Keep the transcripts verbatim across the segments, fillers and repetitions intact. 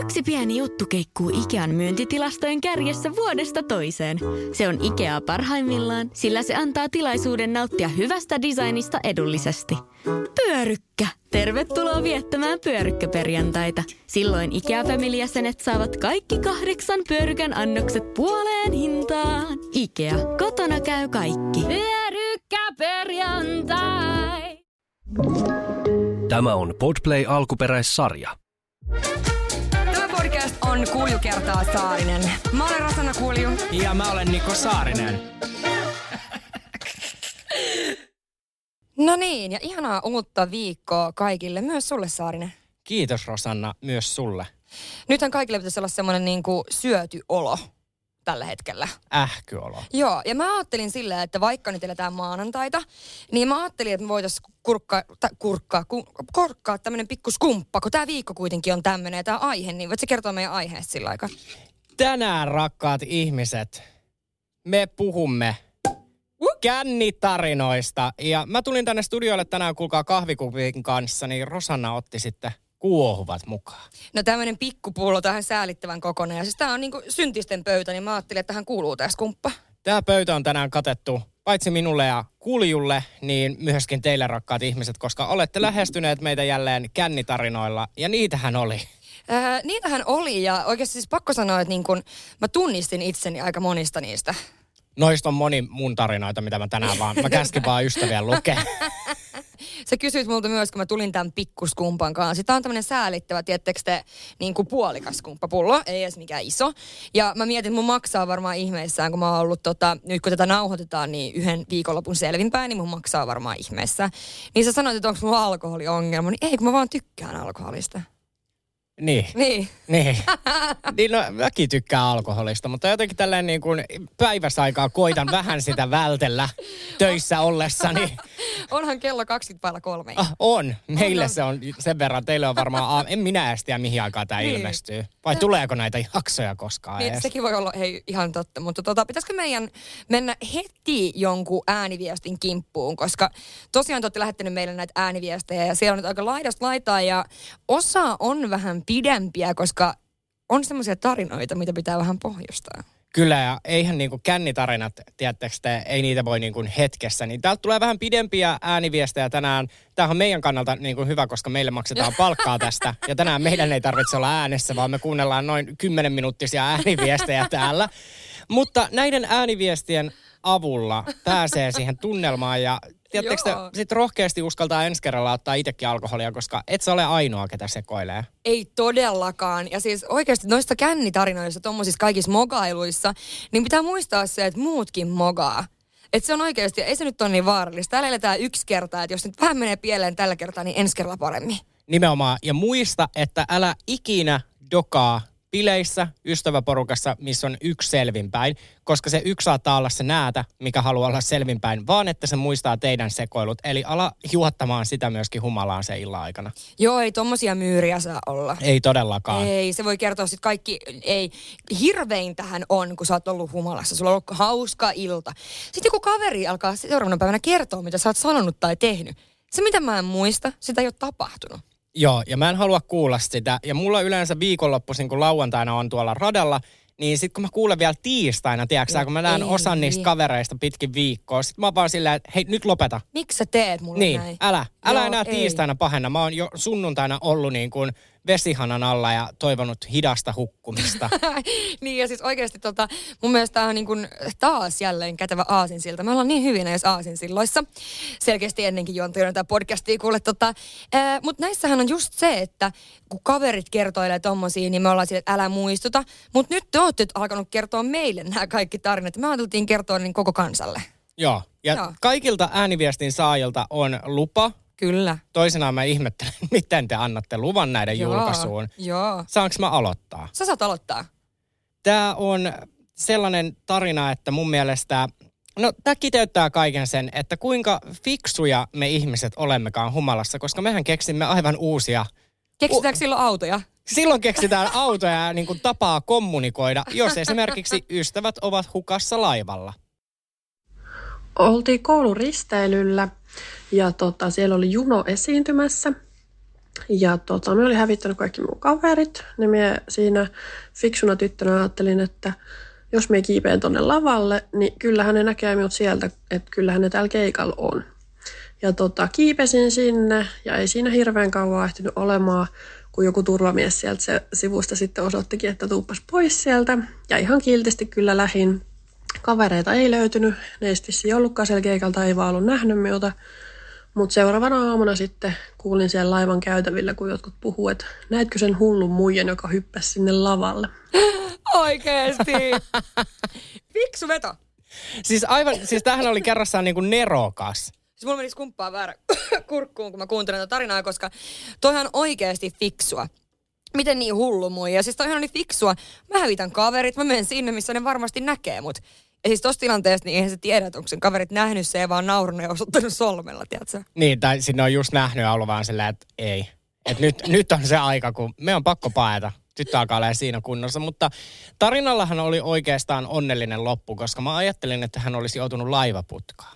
Yksi pieni juttu keikkuu Ikean myyntitilastojen kärjessä vuodesta toiseen. Se on Ikea parhaimmillaan, sillä se antaa tilaisuuden nauttia hyvästä designista edullisesti. Pyörykkä! Tervetuloa viettämään pyörykkäperjantaita. Silloin Ikea-familijäsenet saavat kaikki kahdeksan pyörykän annokset puoleen hintaan. Ikea, kotona käy kaikki. Pyörykkäperjantai! Tämä on Podplay alkuperäissarja. Tämä podcast on Kulju kertaa Saarinen. Mä olen Rosanna Kulju. Ja mä olen Niko Saarinen. No niin, ja ihanaa uutta viikkoa kaikille, myös sulle Saarinen. Kiitos Rosanna, myös sulle. Nythän kaikille pitäisi olla semmoinen niin kuin syöty olo tällä hetkellä. Ähkyolo. Joo, ja mä ajattelin silleen, että vaikka nyt eletään maanantaita, niin mä ajattelin, että me voitaisiin kurkkaa, ta, kurkkaa, ku, kurkkaa tämmöinen pikku skumppa, kun tää viikko kuitenkin on tämmöinen ja tää aihe, niin voit sä kertoa meidän aiheesta sillä aikaa? Tänään, rakkaat ihmiset, me puhumme kännitarinoista. Ja mä tulin tänne studioille tänään, kuulkaa kahvikupin kanssa, niin Rosanna otti sitten kuohuvat mukaan. No tämmöinen pikkupullo tähän säälittävän kokonaan. Ja siis tää on niinku syntisten pöytä, niin mä ajattelin, että tähän kuuluu tää skumppa. Tää pöytä on tänään katettu paitsi minulle ja Kuljulle, niin myöskin teille rakkaat ihmiset, koska olette lähestyneet meitä jälleen kännitarinoilla. Ja niitähän oli. Ää, niitähän oli ja oikeasti siis pakko sanoa, että niin kun mä tunnistin itseni aika monista niistä. Noista on moni mun tarinoita, mitä mä tänään vaan, mä käskin vaan ystäviä lukea. Sä kysyit multa myös, kun mä tulin tämän pikkuskumpan kanssa. Tämä on tämmöinen säälittävä, tiettekö te, niin kuin puolikas skumppapullo, ei edes mikään iso. Ja mä mietin, että mun maksaa varmaan ihmeissään, kun mä oon ollut, tota, nyt kun tätä nauhoitetaan, niin yhden viikonlopun selvinpäin, niin mun maksaa varmaan ihmeissään. Niin sä sanoit, että onko mulla alkoholiongelma, niin ei, kun mä vaan tykkään alkoholista. Niin. Niin. Niin. Niin no, mäkin tykkään alkoholista, mutta jotenkin tälleen niin kuin päiväsaikaa koitan vähän sitä vältellä töissä ollessani. Onhan kello kaksikymmentä päällä kolme. Ah, on. Meille on, se on sen verran. Teille on varmaan, aam... en minä edes tiedä mihin aikaan tämä niin ilmestyy. Vai no. Tuleeko näitä jaksoja koskaan niin, edes? Sekin voi olla, hei, ihan totta. Mutta tota, pitäisikö meidän mennä heti jonkun ääniviestin kimppuun? Koska tosiaan te olette lähettänyt meille näitä ääniviestejä ja siellä on nyt aika laidasta laitaa ja osa on vähän pidempiä, koska on semmoisia tarinoita, mitä pitää vähän pohjustaa. Kyllä, ja eihän niinku kännitarinat, tiedättekö te, ei niitä voi niinku hetkessä. Niin täältä tulee vähän pidempiä ääniviestejä tänään. Tämähän on meidän kannalta niinku hyvä, koska meille maksetaan palkkaa tästä. Ja tänään meidän ei tarvitse olla äänessä, vaan me kuunnellaan noin kymmenen minuuttisia ääniviestejä täällä. Mutta näiden ääniviestien avulla pääsee siihen tunnelmaan ja tiedättekö te, sit rohkeasti uskaltaa ensi kerralla ottaa itsekin alkoholia, koska et sä ole ainoa, ketä sekoilee. Ei todellakaan. Ja siis oikeasti noista kännitarinoista, tommosissa kaikissa mogailuissa, niin pitää muistaa se, että muutkin mogaa. Että se on oikeasti, ei se nyt ole niin vaarallista. Täällä eletään yksi kertaa, että jos nyt vähän menee pieleen tällä kertaa, niin ensi kerralla paremmin. Nimenomaan. Ja muista, että älä ikinä dokaa bileissä, ystäväporukassa, missä on yksi selvinpäin, koska se yksi saattaa olla se näätä, mikä haluaa olla selvinpäin, vaan että se muistaa teidän sekoilut. Eli ala juottamaan sitä myöskin humalaan se illan aikana. Joo, ei tommosia myyriä saa olla. Ei todellakaan. Ei, se voi kertoa sitten kaikki, ei, hirveintähän on, kun sä oot ollut humalassa, sulla on ollut hauska ilta. Sitten joku kaveri alkaa seuraavana päivänä kertoa, mitä sä oot sanonut tai tehnyt. Se, mitä mä en muista, sitä ei ole tapahtunut. Joo, ja mä en halua kuulla sitä. Ja mulla yleensä viikonloppuisin, kun lauantaina on tuolla radalla, niin sit kun mä kuulen vielä tiistaina, tiedätkö sä, kun mä näen ei, osan niistä kavereista pitkin viikkoa, sit mä oon vaan silleen, että hei, nyt lopeta. Miksi sä teet mulle niin, näin? älä. Älä Joo, enää ei. tiistaina pahenna. Mä oon jo sunnuntaina ollut niin kuin vesihanan alla ja toivonut hidasta hukkumista. Niin ja siis oikeasti tota, mun mielestä tää on niin kuin taas jälleen kätevä aasinsilta. Me ollaan niin hyvin näissä aasinsilloissa. Selkeästi ennenkin juontajoina tää podcastia kuule tota. Mutta näissähän on just se, että kun kaverit kertoilee tommosia, niin me ollaan sille, että älä muistuta. Mutta nyt te ootte alkanut kertoa meille nämä kaikki tarinat. Me ajateltiin kertoa niin koko kansalle. Joo, ja Joo. kaikilta ääniviestin saajilta on lupa. Kyllä. Toisenaan mä ihmettelen, miten te annatte luvan näiden Joo, julkaisuun. Joo. Saanko mä aloittaa? Sä saat aloittaa. Tämä on sellainen tarina, että mun mielestä, no tämä kiteyttää kaiken sen, että kuinka fiksuja me ihmiset olemmekaan humalassa, koska mehän keksimme aivan uusia. Keksitäänkö U- silloin autoja? Silloin keksitään autoja ja niin kuin tapaa kommunikoida, jos esimerkiksi ystävät ovat hukassa laivalla. Oltiin kouluristeilyllä ja tota, siellä oli juno esiintymässä. Ja tota, me oli hävittänyt kaikki mun kaverit, niin me siinä fiksuna tyttönä ajattelin, että jos me kiipeen tonne lavalle, niin kyllähän ne näkee minut sieltä, että kyllähän ne täällä keikalla on. Ja tota, kiipesin sinne ja ei siinä hirveän kauan ehtinyt olemaan, kun joku turvamies sieltä se sivusta sitten osoittikin, että tuuppas pois sieltä. Ja ihan kiltisti kyllä lähin. Kavereita ei löytynyt, ne ei vissiin ollutkaan siellä keikalta, ei vaan ollut nähnyt minulta. Mutta seuraavana aamuna sitten kuulin siellä laivan käytävillä, kun jotkut puhuu, että näetkö sen hullun muijan, joka hyppäsi sinne lavalle. Oikeesti. Fiksu veto. Siis aivan, siis tämähän oli kerrassaan niinku nerokas. Siis mulla meni skumppaa väärä kurkkuun, kun mä kuuntelin tätä tarinaa, koska toihan on oikeasti fiksua. Miten niin hullu muija? Siis toihan oli fiksua. Mä hävitän kaverit, mä menen sinne, missä ne varmasti näkee mut. Ja siis tossa tilanteessa, niin eihän se tiedä, että onko sen kaverit nähnyt se ja vaan naurunut ja osoittanut solmella, tiedätkö? Niin, tai sinne on just nähnyt ja ollut vaan silleen, että ei. Että nyt, nyt on se aika, kun me on pakko paeta. Tyttö alkaa olla siinä kunnossa, mutta tarinallahan oli oikeastaan onnellinen loppu, koska mä ajattelin, että hän olisi joutunut laivaputkaan.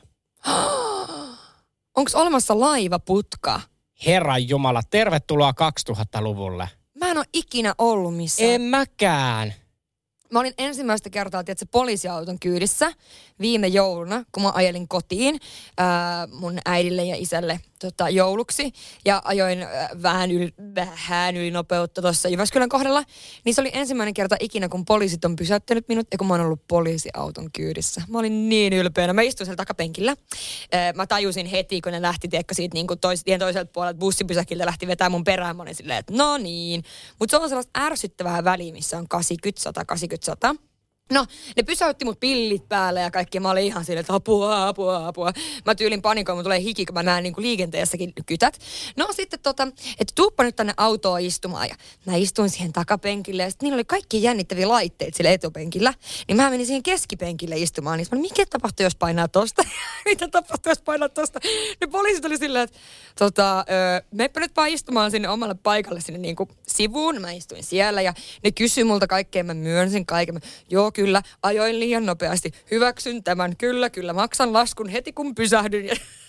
Onko olemassa laivaputka? Herran Jumala, tervetuloa kaksituhattaluvulle. Mä en ole ikinä ollut missään. En mäkään. Mä olin ensimmäistä kertaa, tiedätkö, poliisiauton kyydissä viime jouluna, kun mä ajelin kotiin ää, mun äidille ja isälle tota, jouluksi. Ja ajoin ää, vähän, yli, vähän yli nopeutta tuossa Jyväskylän kohdalla. Niin se oli ensimmäinen kerta ikinä, kun poliisit on pysäyttänyt minut ja kun mä oon ollut poliisiauton kyydissä. Mä olin niin ylpeänä. Mä istuin siellä takapenkillä. Ää, mä tajusin heti, kun ne lähti, tiedätkö, siitä niin kuin tois, tien toiselta puolelta bussipysäkiltä lähti vetää mun perään. Mä olin silleen, että no niin. Mutta se on sellaista ärsyttävää väliä, missä on kahdeksankymmentä sata kahdeksankymmentä sata. No, ne pysäytti mut pillit päälle ja kaikki. Mä olin ihan silleen, että apua, apua, apua. Mä tyylin panikoin, mun tulee hiki, kun mä näen niin kuin liikenteessäkin kytät. No sitten tota, että tuuppa nyt tänne autoon istumaan. Ja mä istuin siihen takapenkille ja sitten niillä oli kaikki jännittäviä laitteet sillä etupenkillä. Niin mä menin siihen keskipenkille istumaan. Niin mä olin, mikä tapahtuu, jos painaa tosta? Mitä tapahtuu, jos painaa tosta? Ne poliisit oli silleen, että tota, öö, meppä nyt vaan istumaan sinne omalle paikalle sinne niin kuin sivuun. Mä istuin siellä ja ne kysyi multa kaikkea. Mä myönsin kaiken. Mä, joo, kyllä, ajoin liian nopeasti. Hyväksyn tämän, kyllä, kyllä. Maksan laskun heti, kun pysähdyn.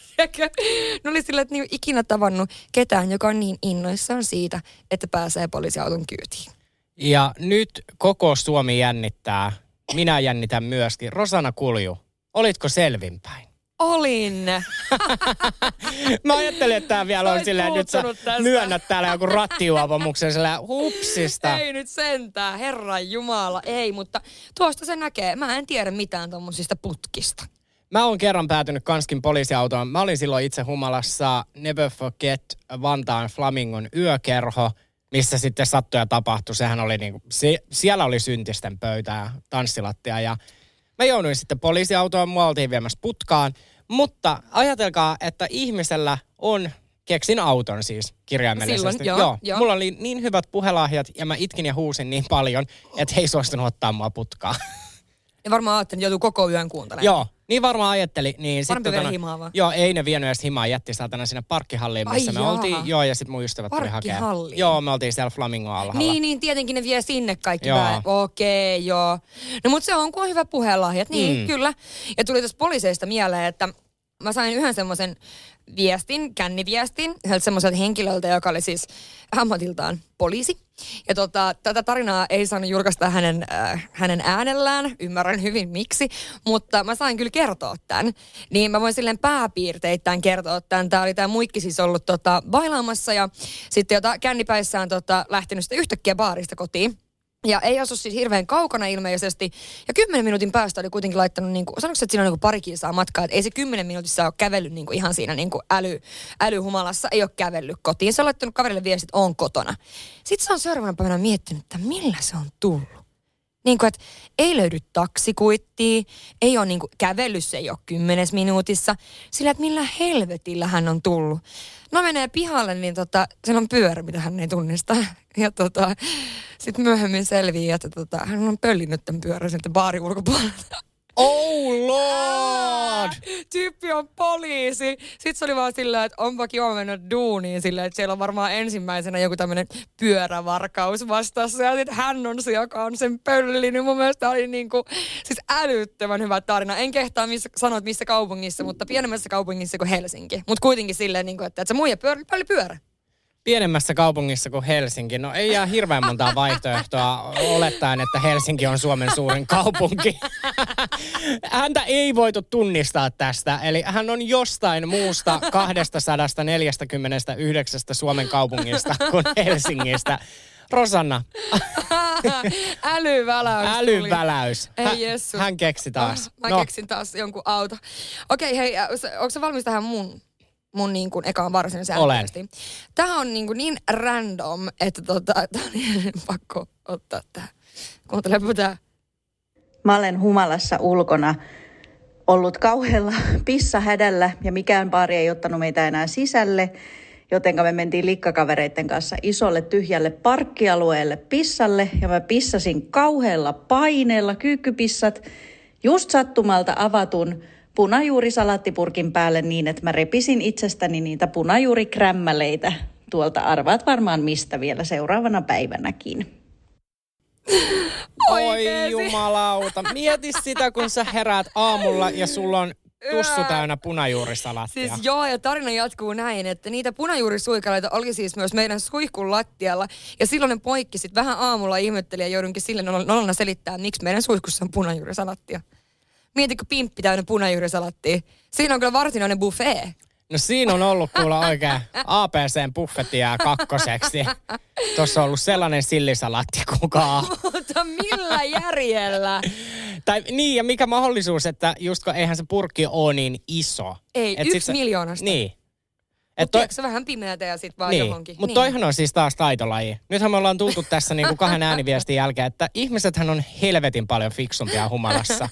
Ne oli sillä, että niin ikinä tavannut ketään, joka on niin innoissaan siitä, että pääsee poliisiauton kyytiin. Ja nyt koko Suomi jännittää. Minä jännitän myöskin. Rosanna Kulju, olitko selvinpäin? Olin. Mä ajattelin, että tää vielä on silleen, nyt sä myönnät täällä joku rattijuopomuksen silleen hupsista. Ei nyt sentään, Herran Jumala, ei, mutta tuosta se näkee. Mä en tiedä mitään tommosista putkista. Mä oon kerran päätynyt kanskin poliisiautoon. Mä olin silloin itse humalassa Never Forget Vantaan Flamingon yökerho, missä sitten sattui ja tapahtui. Sehän oli niinku, se, siellä oli syntisten pöytää, tanssilattia ja mä jouduin sitten poliisiautoon, mua oltiin viemässä putkaan. Mutta ajatelkaa, että ihmisellä on, keksin auton siis kirjaimellisesti. Silloin, joo, joo, joo. Mulla oli niin hyvät puhelahjat ja mä itkin ja huusin niin paljon, että he ei suostunut ottaa mua putkaan. Ja varmaan ajattelin, että joutuu koko yön kuuntelemaan. Joo, niin varmaan ajatteli. Niin Parempi sitten vielä himaa vaan. Joo, ei ne vienyt edes himaa, jätti saatana sinne parkkihalliin, missä Ai me jaa. oltiin. Joo, ja sitten mun ystävät tuli hakemaan. Parkkihalliin? Joo, me oltiin siellä Flamingon alhaalla. Niin, niin, tietenkin ne vie sinne kaikki Joo. väen. Okei, okay, joo. No mutta se on, kun on hyvä puhelahjat. Niin, Mm. kyllä. Ja tuli tuossa poliiseista mieleen, että mä sain yhden semmoisen viestin, känniviestin, yhdeltä semmoiselta henkilöltä, joka oli siis ammatiltaan poliisi. Ja tota, tätä tarinaa ei saanut julkaista hänen, äh, hänen äänellään, ymmärrän hyvin miksi, mutta mä sain kyllä kertoa tämän. Niin mä voin silleen pääpiirteittäin kertoa tämän. Tää oli tää muikki siis ollut tota, bailaamassa ja sitten jota kännipäissään tota, lähtenyt sitten yhtäkkiä baarista kotiin. Ja ei asu siis hirveän kaukana ilmeisesti. Ja kymmenen minuutin päästä oli kuitenkin laittanut, niin kuin, sanoiko että siinä on niin kuin pari kilsaa matkaa, että ei se kymmenen minuutissa ole kävellyt niin kuin ihan siinä niin kuin äly, älyhumalassa, ei ole kävellyt kotiin. Se on laittanut kaverille viestit, että on kotona. Sitten se on seuraavana päivänä miettinyt, että millä se on tullut. Niin kuin, että ei löydy taksikuittia, ei ole niin kuin, kävellyt, se ei ole kymmenes minuutissa. Sillä, että millä helvetillä hän on tullut. No menee pihalle, niin tota, siellä on pyörä, mitä hän ei tunnista. Ja tota, sitten myöhemmin selviää, että tota, hän on pöllinyt tämän pyörän sieltä baarin ulkopuolelta. Oh lord! Tyyppi on poliisi. Sitten se oli vaan silleen, että onpakin joo mennyt duuniin silleen, että siellä on varmaan ensimmäisenä joku tämmöinen pyörävarkaus vastassa. Ja sitten hän on se, joka on sen pöllinyt. Mun mielestä oli niinku, siis älyttömän hyvä tarina. En kehtaa missä, sanoa, että missä kaupungissa, mutta pienemmässä kaupungissa kuin Helsinki. Mutta kuitenkin silleen, niinku, että, että se muija pyörä, pölli pyörä. Pienemmässä kaupungissa kuin Helsinki. No ei jää hirveän montaa vaihtoehtoa olettaen, että Helsinki on Suomen suurin kaupunki. Häntä ei voitu tunnistaa tästä. Eli hän on jostain muusta kaksisataaneljäkymmentäyhdeksän Suomen kaupungista kuin Helsingistä. Rosanna. Älyväläys. Älyväläys. Ei Hän, jessus. hän keksi taas. Oh, mä no. keksin taas jonkun auto. Okei, hei, onko sä valmis tähän mun, mun niin kuin ekaan varsinaisen ääniviestiin? Tää on niin, kuin niin random, että tota, tää on niin pakko ottaa tää. Kuuntelepa tää. Mä olen humalassa ulkona ollut kauhealla pissahädällä ja mikään baari ei ottanut meitä enää sisälle. Jotenka me mentiin likkakavereiden kanssa isolle tyhjälle parkkialueelle pissalle ja mä pissasin kauhealla paineella kyykkypissat just sattumalta avatun punajuurisalaattipurkin päälle niin, että mä repisin itsestäni niitä punajuurikrämmäleitä. Tuolta arvaat varmaan mistä vielä seuraavana päivänäkin. Oi jumalauta. Mieti sitä, kun sä heräät aamulla ja sulla on tussu täynnä punajuurisalaattia. Siis joo, ja tarina jatkuu näin, että niitä punajuurisuikaleita oli siis myös meidän suihkun lattialla. Ja silloin ne poikki sit vähän aamulla ihmetteli ja joudunkin sille nolona selittää, miksi meidän suihkussa on punajuurisalaattia. Mietitkö pimppi täynnä punajuurisalattia? Siinä on kyllä varsinainen buffet. No siinä on ollut kuulla oikein A B C:n buffetti jää kakkoseksi. Tuossa on ollut sellainen sillisalaatti kukaan. Mutta millä järjellä? Tai niin, ja mikä mahdollisuus, että just kun eihän se purkki ole niin iso. Ei, et yksi sit miljoonasta. Niin. Mutta toi... tiedätkö vähän pimeätä ja sit vaan niin. johonkin. Mutta niin. toihan on siis taas taitolaji. Nythän me ollaan tultu tässä niinku kahden ääniviestin jälkeen, että ihmisethän on helvetin paljon fiksumpia humalassa.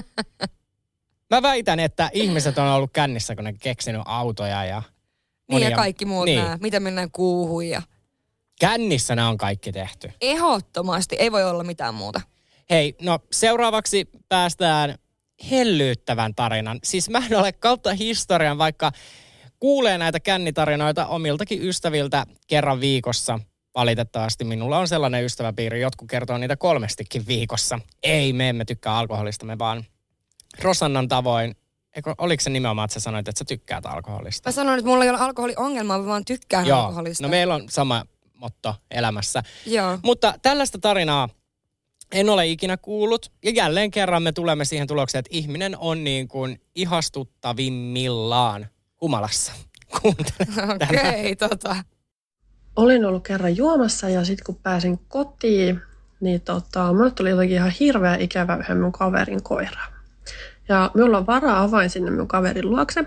Mä väitän, että ihmiset on ollut kännissä, kun ne keksinyt autoja ja niin ja kaikki muut niin. nämä. Mitä mennään kuuhun ja... Kännissä nämä on kaikki tehty. Ehdottomasti. Ei voi olla mitään muuta. Hei, no seuraavaksi päästään hellyyttävän tarinan. Siis mä en ole kautta historian, vaikka kuulee näitä kännitarinoita omiltakin ystäviltä kerran viikossa. Valitettavasti minulla on sellainen ystäväpiiri, jotkut kertoo niitä kolmestikin viikossa. Ei, me emme tykkää alkoholista, me vaan Rosannan tavoin. Eikö, oliko se nimenomaan, että sä sanoit, että sä tykkäät alkoholista? Mä sanoin, että mulla ei ole alkoholiongelmaa, mä vaan tykkään Joo, alkoholista. No meillä on sama motto elämässä. Joo. Mutta tällaista tarinaa en ole ikinä kuullut. Ja jälleen kerran me tulemme siihen tulokseen, että ihminen on niin kuin ihastuttavimmillaan humalassa. Kuuntele. Okei, okay, tota. Olin ollut kerran juomassa ja sitten kun pääsin kotiin, niin tota, mulle tuli jotenkin ihan hirveä ikävä yhden mun kaverin koiraa. Ja minulla on varaa avain sinne mun kaverin luokse,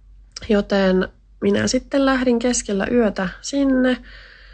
joten minä sitten lähdin keskellä yötä sinne. Ö,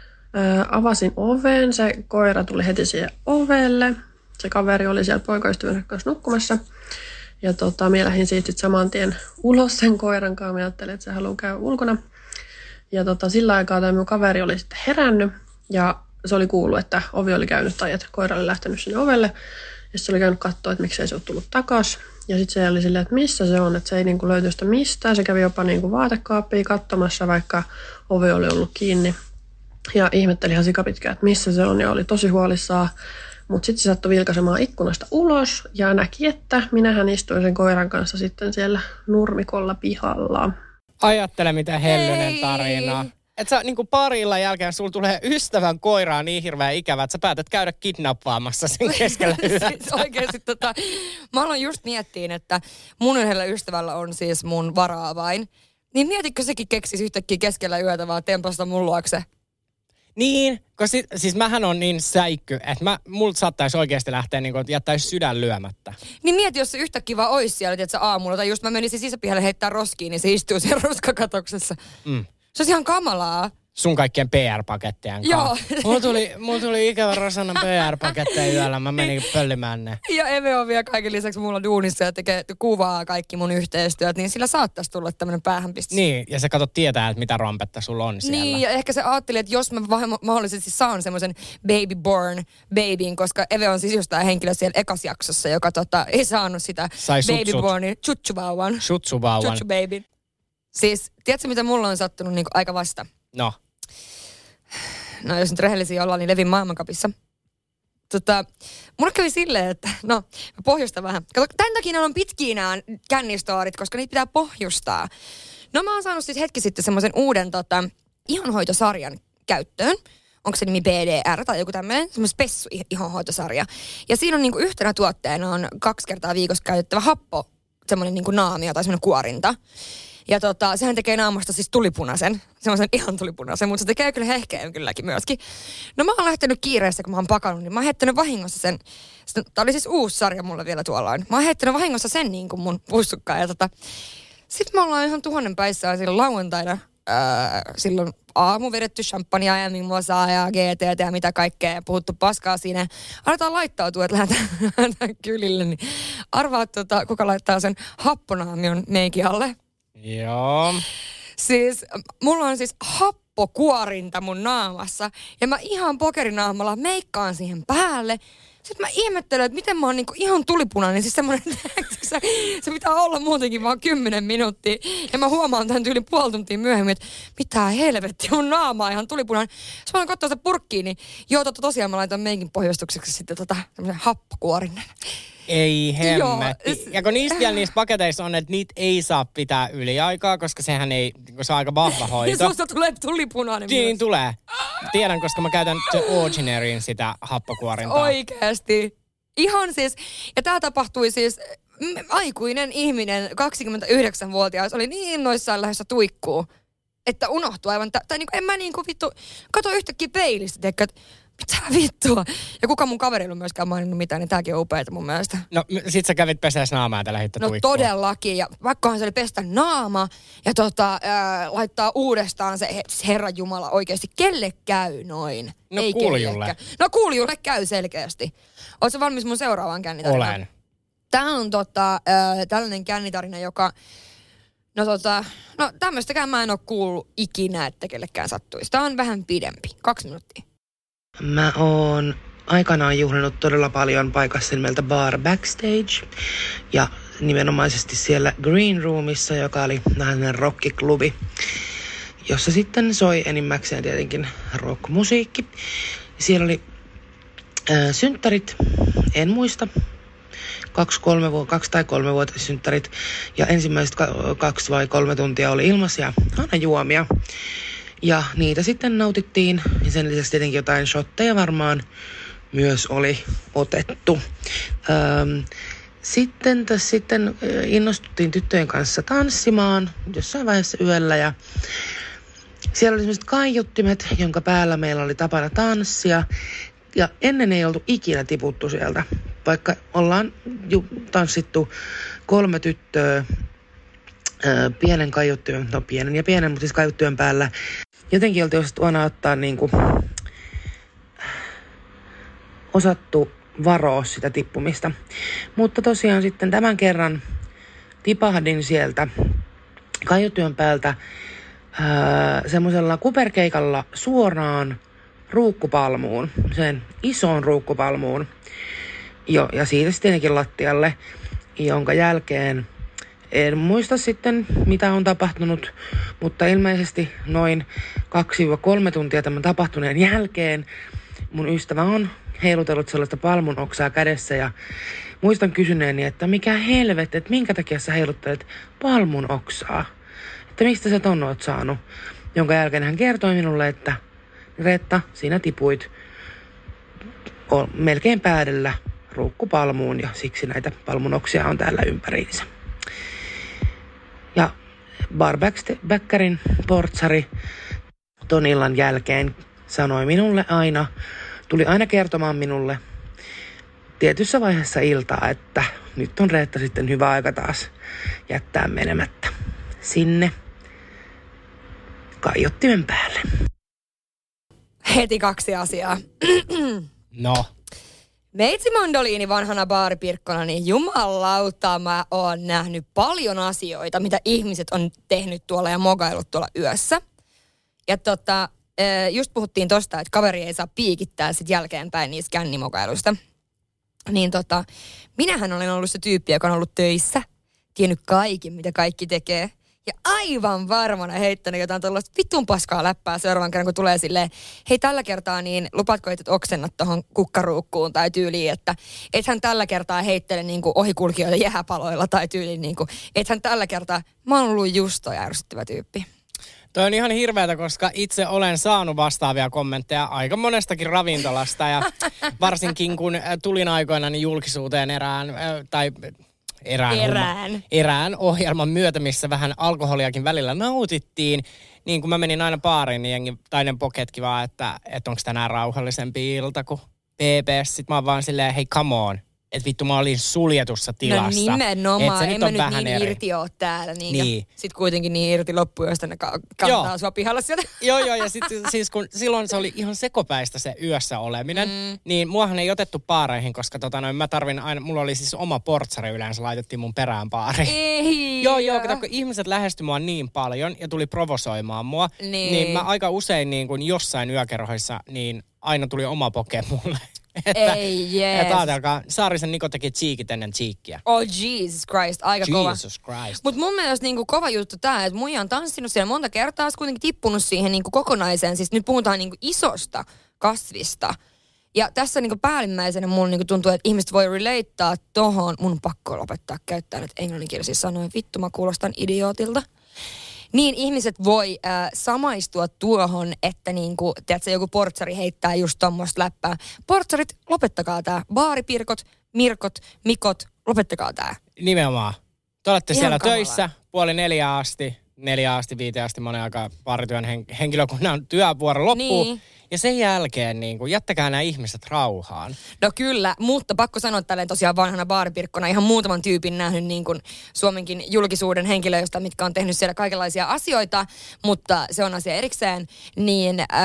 avasin oven, se koira tuli heti siihen ovelle. Se kaveri oli siellä poikaystävänsä kanssa nukkumassa. Ja tota, minä lähdin siitä sitten saman tien ulos sen koiran kanssa. Minä ajattelin, että se haluaa käydä ulkona. Ja tota, sillä aikaa tämä minun kaveri oli sitten herännyt. Ja se oli kuullut, että ovi oli käynyt tai että koira oli lähtenyt sinne ovelle. Ja se oli käynyt katsoa, että miksei se ole tullut takaisin. Ja sitten se oli silleen, että missä se on, että se ei niinku löyty sitä mistään. Se kävi jopa niinku vaatekaappia katsomassa, vaikka ovi oli ollut kiinni. Ja ihmetteli ihan sikapitkään, että missä se on, ja oli tosi huolissaan. Mutta sitten se sattui vilkaisemaan ikkunasta ulos ja näki, että minähän istuin sen koiran kanssa sitten siellä nurmikolla pihalla. Ajattele, mitä hellynen tarina. Että sä niinku parilla jälkeen sulla tulee ystävän koiraa niin hirveä ikävä, että sä päätät käydä kidnappaamassa sen keskellä yötä. Siis oikeasti tota, mä aloin just miettiin, että mun yhdellä ystävällä on siis mun vara-avain. Niin mietitkö sekin keksisi yhtäkkiä keskellä yötä vaan tempasta mun luokse? Niin, koska si- siis mähän on niin säikky, että mä, multa saattaisi oikeasti lähteä niin kuin, että jättäisi sydän lyömättä. Niin mieti, jos se yhtäkkiä vaan olisi siellä, tiedätkö, aamulla, tai just mä menisin sisäpihalle heittää roskiin, niin se istuu siellä roskakatoksessa. Mm. Se olisi ihan kamalaa. Sun kaikkien P R-pakettien kanssa. Joo. Mulla tuli, mulla tuli ikävä Rosannan P R-paketteja yöllä, mä menin pöllimään ne. Ja Eve on vielä kaiken lisäksi mulla duunissa ja tekee kuvaa kaikki mun yhteistyöt, niin sillä saattaisi tulla tämmöinen päähänpistys. Niin, ja se kato tietää, että mitä rompetta sulla on siellä. Niin, ja ehkä se ajatteli, että jos mä mahdollisesti saan semmoisen baby born babyin, koska Eve on siis just tää henkilö siellä ekas jaksossa, joka tota, ei saanut sitä Sai baby bornin chutsuvauvan. Chutsuvauvan. Chuchu baby. Siis, tiedätkö mitä mulla on sattunut niin aika vasta? No. No jos nyt rehellisiä ollaan, niin Levin maailmankapissa. Tota, mulla kävi silleen, että no, mä pohjustan vähän. Kato, tämän takia on pitkiä nämä kännistoorit, koska niitä pitää pohjustaa. No mä oon saanut siis hetki sitten semmoisen uuden tota, ihonhoitosarjan käyttöön. Onko se nimi B D R tai joku tämmöinen, semmoinen spessu ihonhoitosarja. Ja siinä on niinku yhtenä tuotteena on kaksi kertaa viikossa käytettävä happo, semmoinen niinku naamio tai semmoinen kuorinta. Ja tota, sehän tekee naamasta siis tulipunaisen, semmoisen ihan tulipunaisen, mutta se tekee kyllä hehkeen kylläkin myöskin. No mä oon lähtenyt kiireessä, kun mä oon pakannut, niin mä oon heittänyt vahingossa sen, tää oli siis uusi sarja mulla vielä tuollaan. Mä oon heittänyt vahingossa sen niin kuin mun pussukkaan ja tota, sit me ollaan ihan tuhannen päissään silloin lauantaina, ää, silloin aamu vedetty champagnea ja mimosaa ja G T ja mitä kaikkea ja puhuttu paskaa siinä. Aletaan laittautua, että lähdetään, lähdetään kylille, niin arvaa tota, kuka laittaa sen happonaamion meikin alle. Joo. Siis mulla on siis happokuorinta mun naamassa ja mä ihan pokerinaamalla meikkaan siihen päälle. Sitten mä ihmettelen, että miten mä oon niinku ihan tulipunainen, siis semmoinen, se, se pitää olla muutenkin vaan kymmenen minuuttia. Ja mä huomaan tämän tyyli puoli tuntia myöhemmin, että mitä helvettiä, mun naama on ihan tulipunainen. Sitten mä oon katsoa sitä purkkiin, niin joo, totta tosiaan mä laitan meikin pohjustukseksi sitten tota semmoisen happokuorinnan. Ei hemmetti. Ja kun niistä vielä niissä paketeissa on, että niitä ei saa pitää yliaikaa, koska sehän ei, kun se on aika vahva hoito. Ja susta tulee tulipunainen Niin myös. tulee. Tiedän, koska mä käytän The Ordinaryin sitä happokuorintaa. Oikeasti. Ihan siis, ja tää tapahtui siis, m- aikuinen ihminen, kaksikymmentäyhdeksänvuotias, oli niin innoissaan lähdössä tuikkuu, että unohtui aivan, t- tai niinku, en mä niinku vittu, kato yhtäkkiä peilistä, teikö, että mitä vittua. Ja kuka mun kaveri ei ollut myöskään maininnut mitään, niin tääkin on upeeta mun mielestä. No sit sä kävit pesees naamaa ja lähdit No tuikkuun. todellakin, ja vaikkahan se oli pestä naama ja tota, ää, laittaa uudestaan se, siis Herran Jumala oikeasti, kelle käy noin? No ei kuulijulle. kellekään. No kuulijulle käy selkeästi. Ootko valmis mun seuraavaan kännitarinaan? Olen. Tää on tota, ää, tällainen kännitarina, joka, no tota, no tämmöistäkään mä en oo kuullut ikinä, että kellekään sattuisi. Tää on vähän pidempi, kaksi minuuttia. Mä oon aikanaan juhlinut todella paljon paikassa nimeltä Bar Backstage ja nimenomaisesti siellä Green Roomissa, joka oli vähän rockiklubi, jossa sitten soi enimmäkseen tietenkin rockmusiikki. Siellä oli ää, synttärit, en muista, kaksi, kolme, kaksi tai kolme vuotissynttärit ja ensimmäiset ka- kaksi vai kolme tuntia oli ilmaisia aina juomia. Ja niitä sitten nautittiin, ja sen lisäksi tietenkin jotain shotteja varmaan myös oli otettu. Öm, sitten tässä sitten innostuttiin tyttöjen kanssa tanssimaan jossain vaiheessa yöllä, ja siellä oli sellaiset kaiuttimet, jonka päällä meillä oli tapana tanssia, ja ennen ei oltu ikinä tiputtu sieltä, vaikka ollaan ju- tanssittu kolme tyttöä öö, pienen kaiuttimen, no pienen ja pienen, mutta siis kaiuttimen päällä. Jotenkin oltiin osattu aina ottaa niin kuin, osattu varoa sitä tippumista. Mutta tosiaan sitten tämän kerran tipahdin sieltä kaiuttimen päältä öö, semmoisella kuperkeikalla suoraan ruukkupalmuun, sen isoon ruukkupalmuun. Jo, ja siitä sitten tietenkin lattialle, jonka jälkeen en muista sitten, mitä on tapahtunut, mutta ilmeisesti noin kaksi kolme tuntia tämän tapahtuneen jälkeen mun ystävä on heilutellut sellaista palmun oksaa kädessä ja muistan kysyneeni, että mikä helvetti, että minkä takia sä heiluttelet palmun oksaa, että mistä sä ton oot saanut, jonka jälkeen hän kertoi minulle, että Reetta, sinä tipuit melkein päädellä ruukkupalmuun ja siksi näitä palmunoksia on täällä ympäriinsä. Ja Barbackerin portsari ton illan jälkeen sanoi minulle aina, tuli aina kertomaan minulle tietyssä vaiheessa iltaa, että nyt on Reetta sitten hyvä aika taas jättää menemättä sinne kaiuttimen päälle. Heti kaksi asiaa. No. Meitsi Mandoliini vanhana baaripirkkona, niin jumalauta mä oon nähnyt paljon asioita, mitä ihmiset on tehnyt tuolla ja mogaillut tuolla yössä. Ja tota, just puhuttiin tosta, että kaveri ei saa piikittää sit jälkeenpäin niistä kännimogailuista. Niin tota, minähän olen ollut se tyyppi, joka on ollut töissä, tiennyt kaikin, mitä kaikki tekee. Ja aivan varmana heittänyt jotain tuollaista vitun paskaa läppää seuraavan kerran, kun tulee silleen, hei tällä kertaa niin lupaatko, että oksennat tohon kukkaruukkuun tai tyyliin, että ethän tällä kertaa heittele niinku ohikulkijoita jääpaloilla tai tyyliin niinku, ethän tällä kertaa, mä oon ollut justo ja ärsyttävä tyyppi. Toi on ihan hirveätä, koska itse olen saanut vastaavia kommentteja aika monestakin ravintolasta ja varsinkin kun tulin aikoinaan julkisuuteen erään, tai erään, erään. Homma, erään ohjelman myötä, missä vähän alkoholiakin välillä nautittiin, niin kun mä menin aina baariin, niin jengi, tai ne poketkin vaan, että, että onko tänään rauhallisempi ilta kuin P P S. Sitten mä oon vaan silleen, hei come on. Että vittu mä olin suljetussa tilassa. No nimenomaan, en mä nyt niin eri. irti oo täällä. Niinkä. Niin. Sitten kuitenkin niin irti loppuun, josta ne ka- kantaa joo. sua pihalla sieltä. Joo, joo, ja sit, siis kun silloin se oli ihan sekopäistä se yössä oleminen, mm. niin muahan ei otettu baareihin, koska tota noin, mä tarvin aina, mulla oli siis oma portsari yleensä, laitettiin mun perään baariin. Ei. Joo, joo, kato, kun ihmiset lähestyi mua niin paljon ja tuli provosoimaan mua, niin, niin mä aika usein niin kun jossain yökerhoissa, niin aina tuli oma poke mulle. Että, ei jees. Että ajatelkaa, Saarisen Niko teki cheekit ennen cheekkiä. Oh Jesus Christ, aika Jesus kova. Jesus Christ. Mutta mun mielestä niinku kova juttu tää, että muija on tanssinut siellä monta kertaa, olisi kuitenkin tippunut siihen niinku kokonaiseen, siis nyt puhutaan niinku isosta kasvista. Ja tässä niinku päällimmäisenä mulla niinku tuntuu, että ihmiset voi relateaa tohon, mun on pakko lopettaa käyttää nyt englanninkielisiä sanoja, vittu mä kuulostan idiootilta. Niin ihmiset voi äh, samaistua tuohon, että niinku, tiedätkö, joku portsari heittää just tommoista läppää. Portsarit, lopettakaa tää. Baaripirkot, Mirkot, Mikot, lopettakaa tää. Nimenomaan. Te olette Ihan siellä kamalaa. töissä puoli neljä asti, neljä asti, viiteen asti monen aikaa baarityön hen- henkilökunnan työvuoro loppuu. Niin. Ja sen jälkeen niin kuin, jättäkää nämä ihmiset rauhaan. No kyllä, mutta pakko sanoa tälleen tosiaan vanhana baaripirkkona ihan muutaman tyypin nähnyt niin kuin Suomenkin julkisuuden henkilöistä, mitkä on tehnyt siellä kaikenlaisia asioita, mutta se on asia erikseen. Niin äh,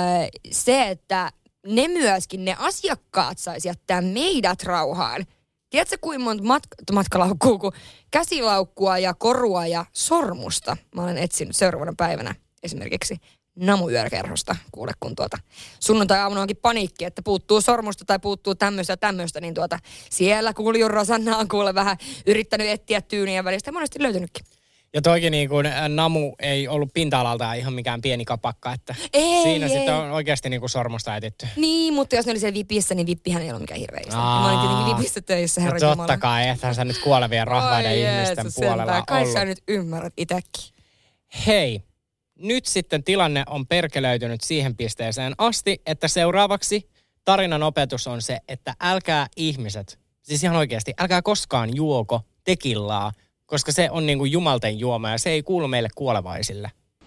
se, että ne myöskin, ne asiakkaat saisi jättää meidät rauhaan. Tiedätkö kuinka monta mat- matkalaukkua, kun käsilaukkua ja korua ja sormusta mä olen etsinyt seuraavana päivänä esimerkiksi Namu-yökerhosta, kuule kun tuota sunnuntai-aamuna onkin paniikki, että puuttuu sormusta tai puuttuu tämmöistä ja tämmöistä, niin tuota siellä kuulijun Rosanna on kuule vähän yrittänyt etsiä tyynien välistä ja monesti löytynytkin. Ja toikin niin kuin Namu ei ollut pinta-alalta ihan mikään pieni kapakka, että ei, siinä ei. sitten on oikeasti niin kuin sormusta etitty. Niin, mutta jos ne oli siellä vipissä, niin vippihän ei ollut mikään hirveä iso. Mä olin tietenkin vipissä töissä, herra no, Jumala. totta kai, ethän sä nyt kuolevien rahvaiden Oi ihmisten Jeesus, puolella sentään. Kai ollut. sä nyt ymmärrät itsekin. Hei, nyt sitten tilanne on perkelöitynyt siihen pisteeseen asti, että seuraavaksi tarinan opetus on se, että älkää ihmiset, siis ihan oikeasti, älkää koskaan juoko tekillaa, koska se on niin kuin jumalten juoma ja se ei kuulu meille kuolevaisille.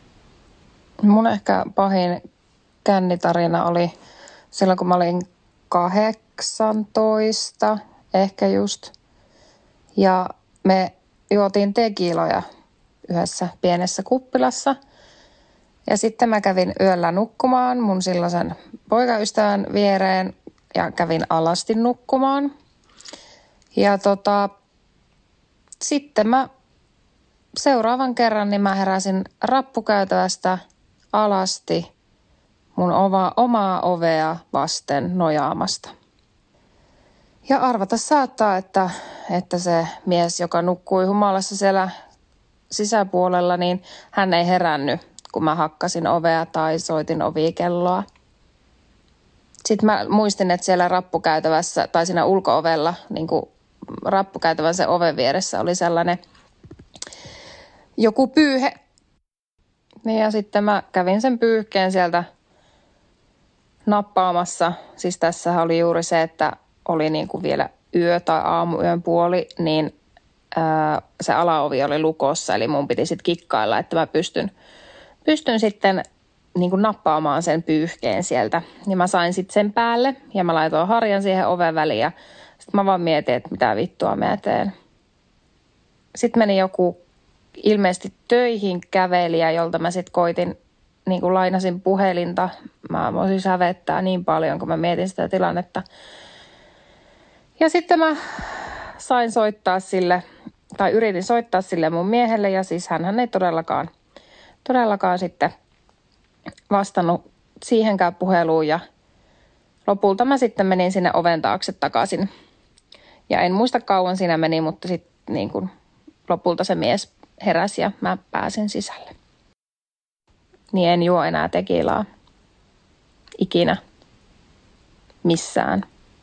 Mun ehkä pahin kännitarina oli silloin, kun mä olin kahdeksantoista, ehkä just. Ja me juotiin tekiloja yhdessä pienessä kuppilassa. Ja sitten mä kävin yöllä nukkumaan mun silloisen poikaystävän viereen ja kävin alasti nukkumaan. Ja tota, sitten mä seuraavan kerran niin mä heräsin rappukäytävästä alasti mun ova, omaa ovea vasten nojaamasta. Ja arvata saattaa, että, että se mies, joka nukkui humalassa siellä sisäpuolella, niin hän ei herännyt, kun mä hakkasin ovea tai soitin ovikelloa. Sitten mä muistin, että siellä rappukäytävässä tai siinä ulko-ovella, niin kuin rappukäytävän sen oven vieressä oli sellainen joku pyyhe. Ja sitten mä kävin sen pyyhkeen sieltä nappaamassa. Siis tässä oli juuri se, että oli niin kuin vielä yö tai aamuyön puoli, niin ää, se alaovi oli lukossa. Eli mun piti sitten kikkailla, että mä pystyn, pystyn sitten niin kuin nappaamaan sen pyyhkeen sieltä. Ja mä sain sitten sen päälle ja mä laitoin harjan siihen oven väliin ja sitten mä vaan mietin, että mitä vittua mä teen. Sitten meni joku ilmeisesti töihin kävelijä, jolta mä sitten koitin, niin kuin lainasin puhelinta. Mä voisin sävettää niin paljon, kun mä mietin sitä tilannetta. Ja sitten mä sain soittaa sille, tai yritin soittaa sille mun miehelle, ja siis hänhän ei todellakaan, todellakaan sitten vastannut siihenkään puheluun, ja lopulta mä sitten menin sinne oven taakse takaisin. Ja en muista kauan siinä meni, mutta sitten niin kuin lopulta se mies heräsi ja mä pääsin sisälle. Niin en juo enää tekilaa. Ikinä. Missään.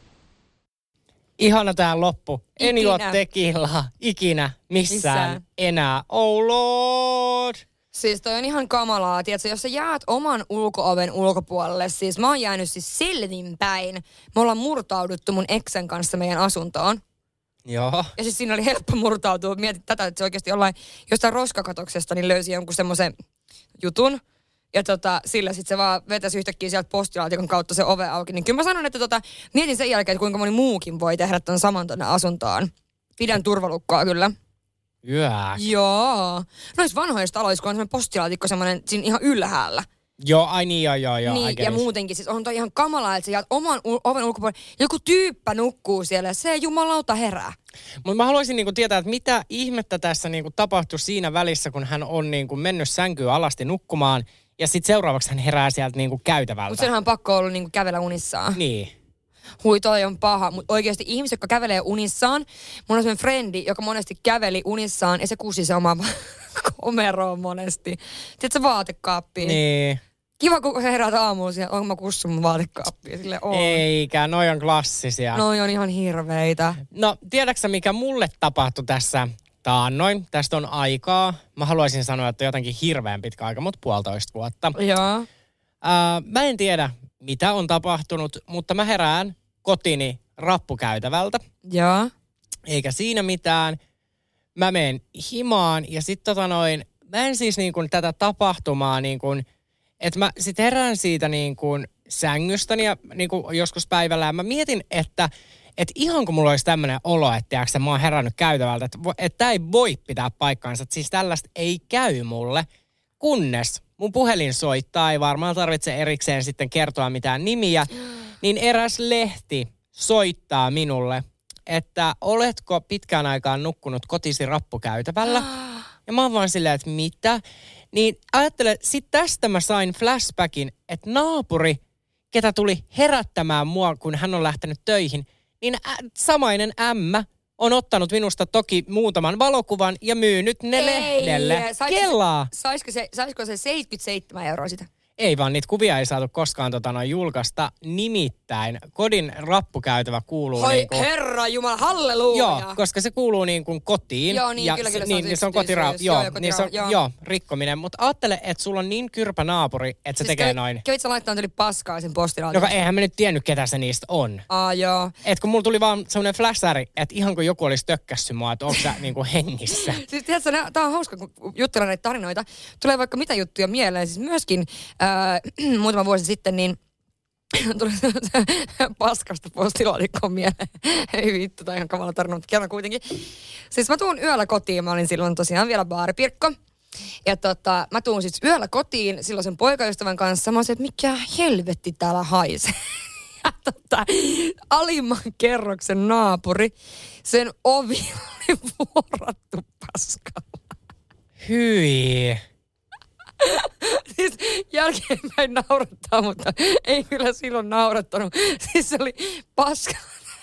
Ihana tää loppu. En Ikinä. juo tekilaa. Ikinä. Missään. Missään. Enää. Oh Lord. Siis toi on ihan kamalaa, tiedätkö, jos sä jäät oman ulko-oven ulkopuolelle, siis mä oon jäänyt siis selvinpäin. Me ollaan murtauduttu mun eksen kanssa meidän asuntoon. Joo. Ja siis siinä oli helppo murtautua. Mietit tätä, että se oikeasti jollain jostain roskakatoksesta niin löysi jonkun semmoisen jutun. Ja tota, sillä sitten se vaan vetäisi yhtäkkiä sieltä postilaatikon kautta se ove auki. Niin kyllä mä sanon, että tota, mietin sen jälkeen, että kuinka moni muukin voi tehdä ton saman tonne asuntoon. Pidän turvalukkoa kyllä. Jää. Joo. Noissa vanhoissa taloissa, kun on semmoinen postilaatikko semmoinen siinä ihan ylhäällä. Joo, ai niin, joo, joo, joo. Niin, ja muutenkin siis on toi ihan kamalaa, että sä jäät oman u- oven ulkopuolelle. Joku tyyppä nukkuu siellä ja se jumalauta herää. Mutta mä haluaisin niinku tietää, että mitä ihmettä tässä niinku tapahtui siinä välissä, kun hän on niinku mennyt sänkyyn alasti nukkumaan. Ja sitten seuraavaksi hän herää sieltä niinku käytävältä. Mutta senhän on pakko ollut niinku kävellä unissaan. Niin. Hui, toi on paha. Mutta oikeasti ihmiset, jotka kävelee unissaan. Mulla on semmoinen frendi, joka monesti käveli unissaan ja se kusi se oma komeroon monesti. Tiedätkö, vaatekaappiin? Niin. Kiva, kun heräät aamulla siellä, onko mä kussun mun vaatekaappiin? Sille on. Eikä, noi on klassisia. Noi on ihan hirveitä. No, tiedätkö mikä mulle tapahtui tässä taannoin? Tästä on aikaa. Mä haluaisin sanoa, että jotenkin hirveän pitkä aika, mutta puolitoista vuotta. Joo. Ää, mä en tiedä, mitä on tapahtunut, mutta mä herään kotini rappukäytävältä. Joo. Eikä siinä mitään. Mä menen himaan ja sit tota noin, mä en siis niin kuin tätä tapahtumaa niin kuin, että mä sit herään siitä niin kuin sängystäni ja niin kuin joskus päivällä ja mä mietin, että että ihan kun mulla olisi tämmöinen olo, että tiiäks, mä oon herännyt käytävältä, että, että tää ei voi pitää paikkaansa, että siis tällaista ei käy mulle, kunnes mun puhelin soittaa, ei varmaan tarvitse erikseen sitten kertoa mitään nimiä, niin eräs lehti soittaa minulle, että oletko pitkään aikaan nukkunut kotisi rappukäytävällä? Ja mä oon vaan silleen, että mitä? Niin ajattele, sit tästä mä sain flashbackin, että naapuri, ketä tuli herättämään mua, kun hän on lähtenyt töihin, niin ä, samainen ämmä on ottanut minusta toki muutaman valokuvan ja myynyt ne Ei, lehdelle. saisiko Kelaa. Se, saisiko, se, saisiko se seitsemänkymmentäseitsemän euroa sitä? Ei vaan, niitä kuvia ei saatu koskaan tota noin julkaista. Nimittäin kodin rappukäytävä kuuluu Hoi niin kuin... herra jumala, halleluja! Joo, koska se kuuluu niin kuin kotiin. Joo, niin, ja kyllä, kyllä, se, se on niin, niin se on kotira... yksityisyys. Joo, Joo, joo, niin se on, kotira- joo. joo, rikkominen. Mutta ajattele, että sulla on niin kyrpä naapuri, että se Siis tekee kävit, noin. Kävit sä laittaa tyyli paskaa sen postilaatikon? Joka eihän mä nyt tiennyt, ketä se niistä on. Aa, joo. Et kun mulla tuli vaan semmoinen flashäri, että ihan kuin joku olisi tökkässyt mua, että onko sä niinku hengissä. Siis tiedätkö, nää- tää on hauska, kun juttellaan näitä tarinoita. Tulee vaikka mitä juttuja mieleen. Siis myöskin ää, muutama vuosi sitten, niin tuli se paskasta postilaatikkoon mieleen. Ei vittu, tää on ihan kamala tarina, mutta kerran kuitenkin. Siis mä tuun yöllä kotiin, mä olin silloin tosiaan vielä baaripirkko. Ja tota, mä tuun siis yöllä kotiin silloin sen poikaystävän kanssa. Mä olisin, että mikä helvetti täällä haisee. Ja tota, alimman kerroksen naapuri, sen ovi oli vuorattu paskalla. Hyi. Siis jälkeenpäin naurattaa, mutta ei kyllä silloin naurattanut. Siis se oli paska.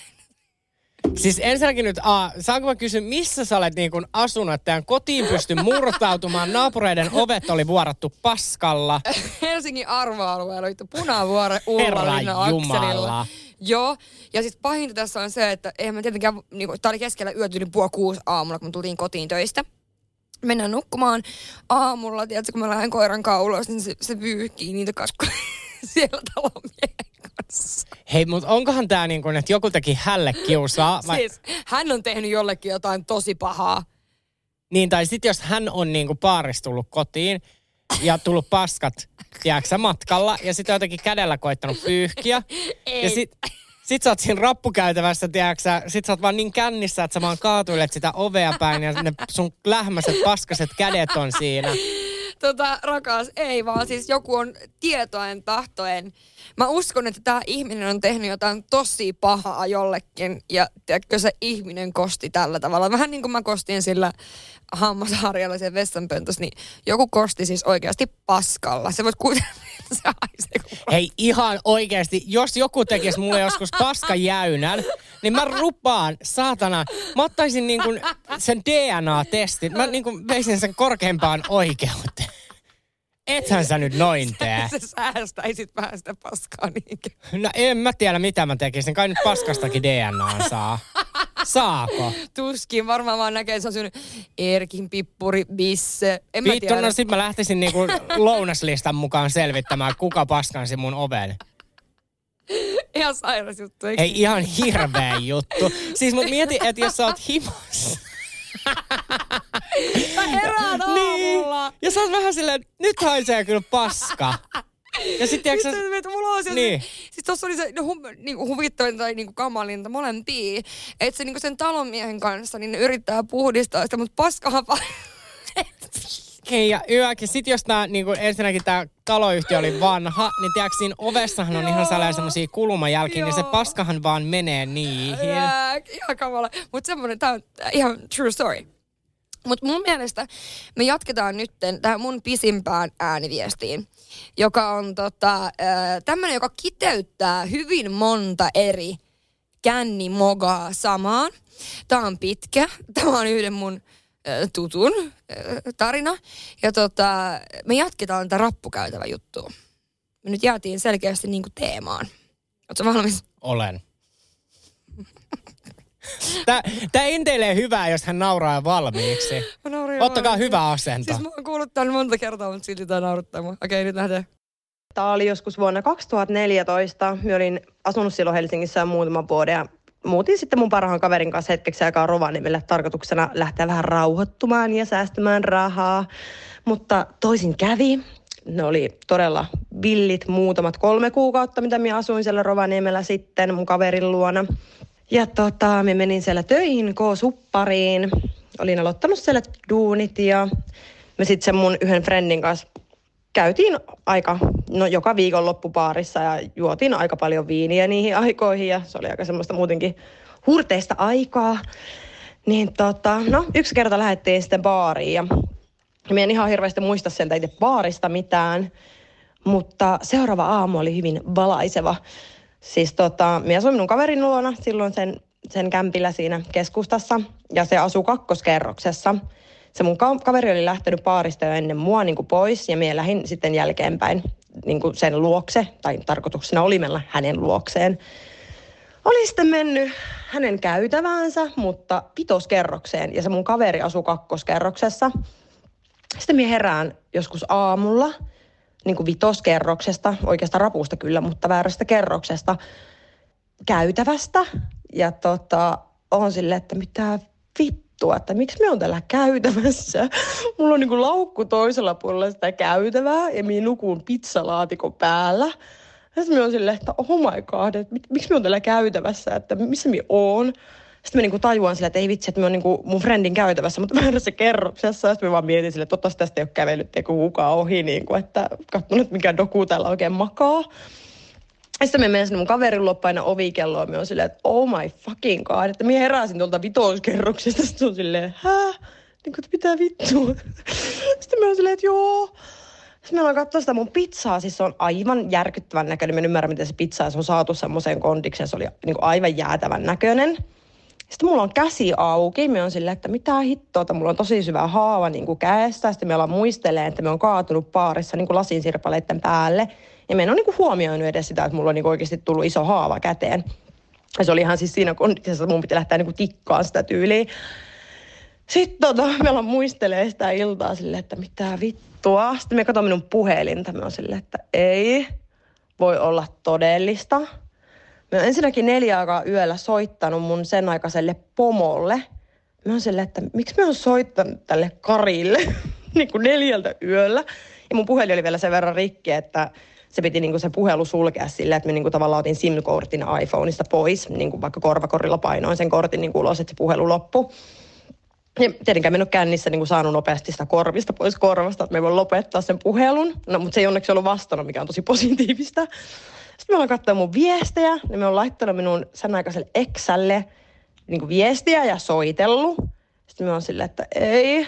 Siis ensinnäkin nyt, a, saanko mä kysyä, missä sä olet niin kun asunut, että teidän kotiin pysty murtautumaan, naapureiden ovet oli vuorattu paskalla. Helsingin arvoalueella oli Punavuoren Ullalinnan akselilla. Joo, ja sitten pahinta tässä on se, että eihän mä tietenkään, niinku, tää oli keskellä yötä yli puoli kuusi aamulla, kun me tultiin kotiin töistä. Mennään nukkumaan aamulla, tiedätkö, kun mä lähden koiran kaulos, niin se, se vyyhkii niitä kaskuja siellä talon miehen kanssa. Hei, mutta onkohan tää niin kuin, että joku teki hälle kiusaa? Vai... Siis hän on tehnyt jollekin jotain tosi pahaa. Niin, tai sitten jos hän on niin kuin baarissa tullut kotiin ja tullut paskat, tiedätkö, matkalla, ja sitten on jotenkin kädellä koittanut pyyhkiä. Ei. Ja sit, sit sä oot siinä rappukäytävässä, tiedätkö, sit sä oot vaan niin kännissä, että sä vaan kaatuilet sitä ovea päin ja ne sun lähmäiset paskaset kädet on siinä. Tota, rakas, ei vaan siis joku on tietoen tahtoen. Mä uskon, että tämä ihminen on tehnyt jotain tosi pahaa jollekin ja tiedätkö, se ihminen kosti tällä tavalla. Vähän niin kuin mä kostin sillä hammasharjalla sen vessanpöntössä, niin joku kosti siis oikeasti paskalla. Se voit kuitenkin, se haisee. Hei ihan oikeasti, jos joku tekisi mulle joskus paskajäynän, niin mä rupaan, saatana, mä ottaisin niin kuin sen D N A-testin, mä niin kuin veisin sen korkeimpaan oikeuteen. Ethän sä nyt noin tee. Sä säästäisit vähän sitä paskaa niinkö. No en mä tiedä mitä mä tekisin, kai nyt paskastakin D N A saa. Saako? Tuskin, varmaan vaan näkee, se on syönyt Erkin pippuri, bisse. En mä Vittu, tiedä. no sit mä lähtisin niinku lounaslistan mukaan selvittämään, kuka paskansi mun oven. Ihan sairas juttu, eikö? Ei ihan hirveä juttu. Siis mut mieti, että jos sä oot himassa. Mä herään aamulla. Niin. Ja sä oot vähän silleen, nyt haisee kyllä paska. Ja sit tiiäksä... Sitten mulla on siellä niin. se, siis tossa oli se no, hu, niinku huvittavin tai niinku kamalinta molempia. Että se niinku sen talonmiehen kanssa, niin ne yrittää puhdistaa sitä, mutta paskahan vaan... Hei ja yökin. Sit jos tää, niinku, ensinnäkin tää taloyhtiö oli vanha, niin tiiäks siinä ovessahan on ihan sellainen semmosia kulmajälkiä, niin se paskahan vaan menee niihin. Jää, ihan kamala. Mut semmonen, tää on ihan true story. Mut mun mielestä me jatketaan nytten tähän mun pisimpään ääniviestiin, joka on tota, tämmönen, joka kiteyttää hyvin monta eri kännimogaa samaan. Tää on pitkä. Tämä on yhden mun tutun tarina. Ja tota, me jatketaan tätä rappukäytävä juttua. Me nyt jäätiin selkeästi niinku teemaan. Ootko valmis? Olen. Tää, tää enteilee hyvää, jos hän nauraa valmiiksi. Ottakaa valmiiksi. Hyvä asento. Siis mä oon kuullut tämän monta kertaa, mutta silti tää nauruttaa mua. Okei, nyt lähdetään. Tämä oli joskus vuonna kaksituhattaneljätoista. Mä olin asunut silloin Helsingissä muutaman vuoden ja muutin sitten mun parhaan kaverin kanssa hetkeksi aikaa Rovaniemelle tarkoituksena lähteä vähän rauhoittumaan ja säästämään rahaa. Mutta toisin kävi. Ne oli todella villit muutamat kolme kuukautta, mitä minä asuin siellä Rovaniemellä sitten mun kaverin luona. Ja tota, me menin siellä töihin K-suppariin. Olin aloittanut siellä duunit ja me sitten sen mun yhden friendin kanssa käytiin aika, no joka viikon loppupaarissa ja juotiin aika paljon viiniä niihin aikoihin ja se oli aika semmoista muutenkin hurteista aikaa. Niin tota, no yksi kerta lähdettiin sitten baariin ja minä en ihan hirveästi muista sieltä itse baarista mitään, mutta seuraava aamu oli hyvin valaiseva. Siis tota, minä asuin minun kaverin luona silloin sen, sen kämpillä siinä keskustassa ja se asui kakkoskerroksessa. Se mun kaveri oli lähtenyt baarista jo ennen mua niin kuin pois ja minä lähdin sitten jälkeenpäin niin kuin sen luokse, tai tarkoituksena oli mennä hänen luokseen. Oli sitten mennyt hänen käytäväänsä, mutta vitoskerrokseen ja se mun kaveri asui kakkoskerroksessa. Sitten minä herään joskus aamulla, niin kuin vitoskerroksesta, oikeastaan rapusta kyllä, mutta väärästä kerroksesta, käytävästä. Ja tota, on silleen, että mitä vittua, että miksi me on täällä käytävässä. Mulla on niin kuin laukku toisella puolella sitä käytävää ja minä nukun pizzalaatikon päällä. Ja sitten me on silleen, että oh my god, että miksi me on täällä käytävässä, että missä minä oon. Sitten mä niinku tajuan silleen, että ei vitsi, että mä oon niinku mun friendin käytävässä, mutta väärässä kerroksessa. Ja sitten mä vaan mietin silleen, että totta tästä ei ole kävellyt joku kukaan ohi, niinku, että katson, että mikä doku täällä oikein makaa. Ja sitten mä menen sinne mun kaverin luo paina ovikelloa, ja mä oon silleen, että oh my fucking god, että mä heräsin tuolta vitoskerroksesta. Sitten on silleen, hää? Niin kuin, että mitä vittua? Sitten mä oon silleen, että joo. Sitten me ollaan katsoa sitä mun pizzaa, siis se on aivan järkyttävän näköinen. Mä en ymmärrä, miten se pizza se on saatu semmoiseen kondikseen, se oli niin kuin aivan jäätävän näköinen. Sitten mulla on käsi auki, me on silleen, että mitä hittoa, mulla on tosi syvä haava niin kuin käestä. Sitten me ollaan muistelee, että me on kaatunut baarissa niin kuin lasinsirpaleiden päälle. Ja me en ole niin kuin huomioinut edes sitä, että mulla on niin kuin oikeasti tullut iso haava käteen. Ja se oli ihan siis siinä kondiksessa, että mun piti lähteä niin kuin tikkaan sitä tyyliä. Sitten tota, me ollaan muistelee sitä iltaa silleen, että mitä vittua. Sitten me katsoin minun puhelinta, me on silleen, että ei voi olla todellista. Mä oon ensinnäkin neljä aikaa yöllä soittanut mun sen aikaiselle pomolle. Mä oon silleen, että miksi mä oon soittanut tälle Karille niin kuin neljältä yöllä. Ja mun puhelin oli vielä sen verran rikki, että se piti niin kuin se puhelu sulkea silleen, että me niin kuin tavallaan otin SIM-kortin iPhoneista pois. Niin kuin vaikka korvakorilla painoin sen kortin niin kuin ulos, että se puhelu loppui. Ja tietenkään me en ole kännissä niin kuin saanut nopeasti sitä korvista pois korvasta, että me voi lopettaa sen puhelun. No, mutta se ei onneksi ollut vastannut, mikä on tosi positiivista. Sitten me ollaan katsoa mun viestejä, niin me on laittanut minun sen aikaiselle exälle niin kuin viestiä ja soitellut. Sitten me on silleen, että ei,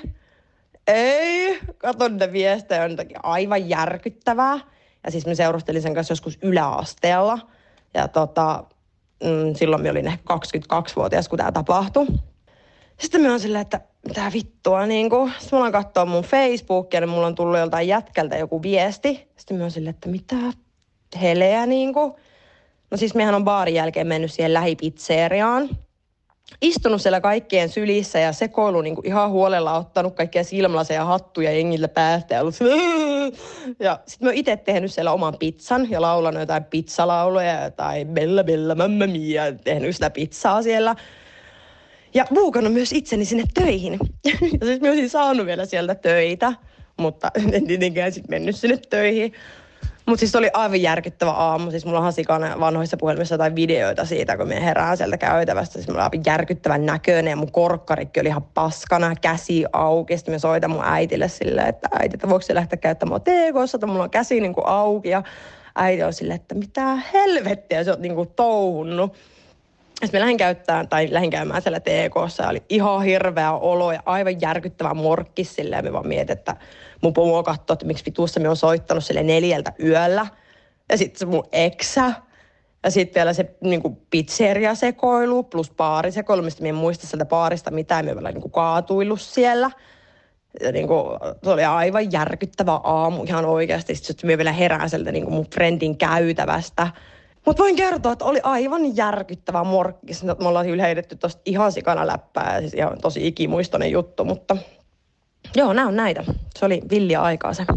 ei, katon niitä viestejä, on jotakin aivan järkyttävää. Ja siis me seurustelin sen kanssa joskus yläasteella. Ja tota, mm, silloin me olin ehkä kaksikymmentäkaksivuotias, kun tämä tapahtui. Sitten me on silleen, että mitä vittua niinku. Sitten me ollaan katsoa mun Facebookia, niin mulla on tullut joltain jätkältä joku viesti. Sitten me on silleen, että mitä heleä niinku. No siis mehän on baarin jälkeen mennyt siihen lähipizzeriaan. istunut siellä kaikkien sylissä ja sekoilu niin kuin ihan huolella, ottanut kaikkia silmälaseja, hattuja jengiltä päästä ja ollut ja sitten mä oon itse tehnyt siellä oman pizzan ja laulanut jotain pizzalauluja tai bella bella mamma mia, tehnyt sitä pizzaa siellä. Ja buukannut myös itseni sinne töihin. Ja siis mä olisin saanut vielä sieltä töitä, mutta en tietenkään sitten mennyt sinne töihin. Mutta siis oli aivan järkyttävä aamu. Siis mulla on hasikana vanhoissa puhelimissa jotain videoita siitä, kun me herään sieltä käytävästä. Siis mulla oli aivan järkyttävän näköinen ja mun korkkarikki oli ihan paskana, käsi auki. Sitten mä soitan mun äitille silleen, että äiti, että voiko se lähteä käyttämään T K:ssa, että mulla on käsi niin kuin auki. Ja äiti on silleen, että mitä helvettiä sä oot niin kuin touhunnut. Sitten mä lähdin käyttämään, tai lähdin käymään siellä T K:ssa ja oli ihan hirveä olo ja aivan järkyttävä morkkis silleen. Me vaan mietin, että mun pomo katsoi, että miksi vituussa me on soittanut sille neljältä yöllä. Ja sitten se mun eksä. Ja sitten vielä se niinku pizzeria-sekoilu plus baarisekoilu, mistä mä en muista sieltä baarista mitään. Me ollaan niinku kaatuillut siellä. Ja niinku, se oli aivan järkyttävä aamu ihan oikeasti. Sitten me vielä herään sieltä niinku mun friendin käytävästä. Mutta voin kertoa, että oli aivan järkyttävä morkkis. Me ollaan kyllä heitetty tosta ihan sikana läppää. Ja siis ihan tosi ikimuistoinen juttu, mutta joo, nää on näitä. Se oli villiä aikaa se.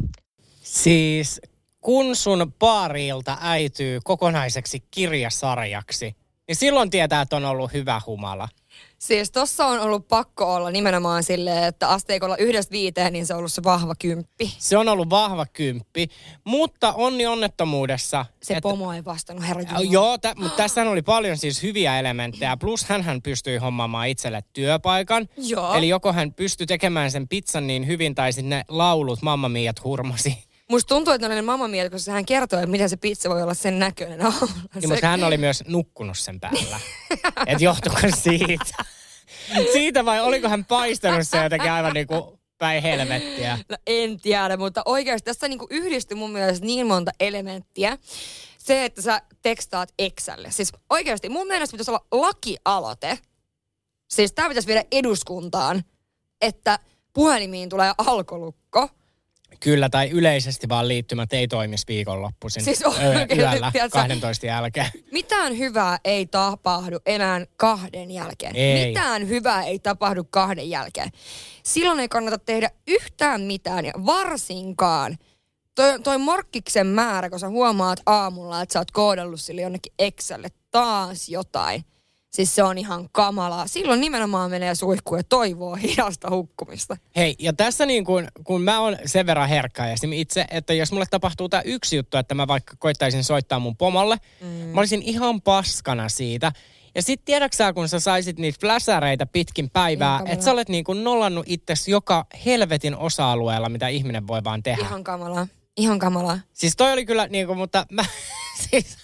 Siis kun sun baari-ilta äityy kokonaiseksi kirjasarjaksi, niin silloin tietää, että on ollut hyvä humala. Siis tossa on ollut pakko olla nimenomaan silleen, että asteikolla yhdestä viiteen, niin se on ollut se vahva kymppi. Se on ollut vahva kymppi, mutta onni onnettomuudessa. Se että, pomo ei vastannut, herra Jumala. Joo, tä, mutta tässä oli paljon siis hyviä elementtejä, plus hänhän pystyi hommaamaan itselle työpaikan. Joo. Eli joko hän pystyi tekemään sen pizzan niin hyvin, tai sitten ne laulut Mamma Miat hurmasi. Musta tuntuu, että ne oli Mamma Mia, koska hän kertoi, että miten se pizza voi olla sen näköinen. No, niin, mutta hän oli myös nukkunut sen päällä. Että johtuiko siitä? Siitä vai oliko hän paistanut se jotenkin aivan niin kuin päin helvettiä? No en tiedä, mutta oikeasti tässä niin kuin yhdistyi mun mielestä niin monta elementtiä. Se, että sä tekstaat Exälle. Siis oikeasti mun mielestä pitäisi olla lakialoite. Siis tää pitäisi viedä eduskuntaan, että puhelimiin tulee alkolukko. Kyllä, tai yleisesti vaan liittymät ei toimisi viikonloppuisin siis öö, yöllä kahdentoista jälkeen. Mitään hyvää ei tapahdu enää kahden jälkeen. Ei. Mitään hyvää ei tapahdu kahden jälkeen. Silloin ei kannata tehdä yhtään mitään ja varsinkaan toi, toi morkkiksen määrä, kun sä huomaat aamulla, että sä oot koodellut sille jonnekin Exälle taas jotain. Siis se on ihan kamalaa. Silloin nimenomaan menee suihkuun ja toivoo hidasta hukkumista. Hei, ja tässä niin kun, kun mä oon sen verran herkkä esimerkiksi itse, että jos mulle tapahtuu tää yksi juttu, että mä vaikka koittaisin soittaa mun pomolle, mm. mä olisin ihan paskana siitä. Ja sit tiedätkö sä, kun sä saisit niitä fläsäreitä pitkin päivää, että sä olet niin kuin nollannut itsesi joka helvetin osa-alueella, mitä ihminen voi vaan tehdä. Ihan kamalaa. Ihan kamalaa. Siis toi oli kyllä niin kuin, mutta mä siis...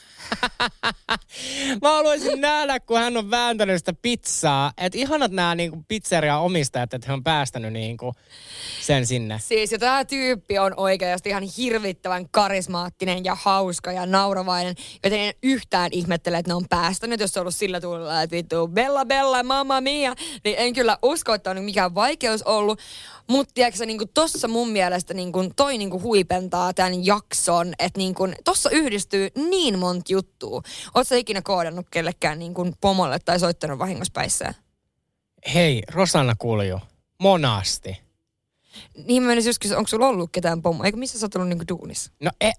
Mä haluaisin nähdä, kun hän on vääntänyt sitä pizzaa. Että ihanat nämä niinku pizzeria-omistajat, että he on päästänyt niinku sen sinne. Siis ja tämä tyyppi on oikeasti ihan hirvittävän karismaattinen ja hauska ja nauravainen. Joten en yhtään ihmettele, että ne on päästänyt, jos se on ollut sillä tuulella, että vittu bella bella mamma mia. Niin en kyllä usko, että on mikään vaikeus ollut. Mutta tiedätkö niinku tossa mun mielestä niinku toi niinku huipentaa tämän jakson, että niinku tossa yhdistyy niin monta juttua. Oot sä ikinä koodannut kellekään niinku pomolle tai soittanut vahingossa päissään? Hei, Rosanna Kulju, monasti. Niin mä menisin just kysyä, onko sulla ollut ketään pomoa? Eikö missä sä oot ollut niinku duunissa? No e...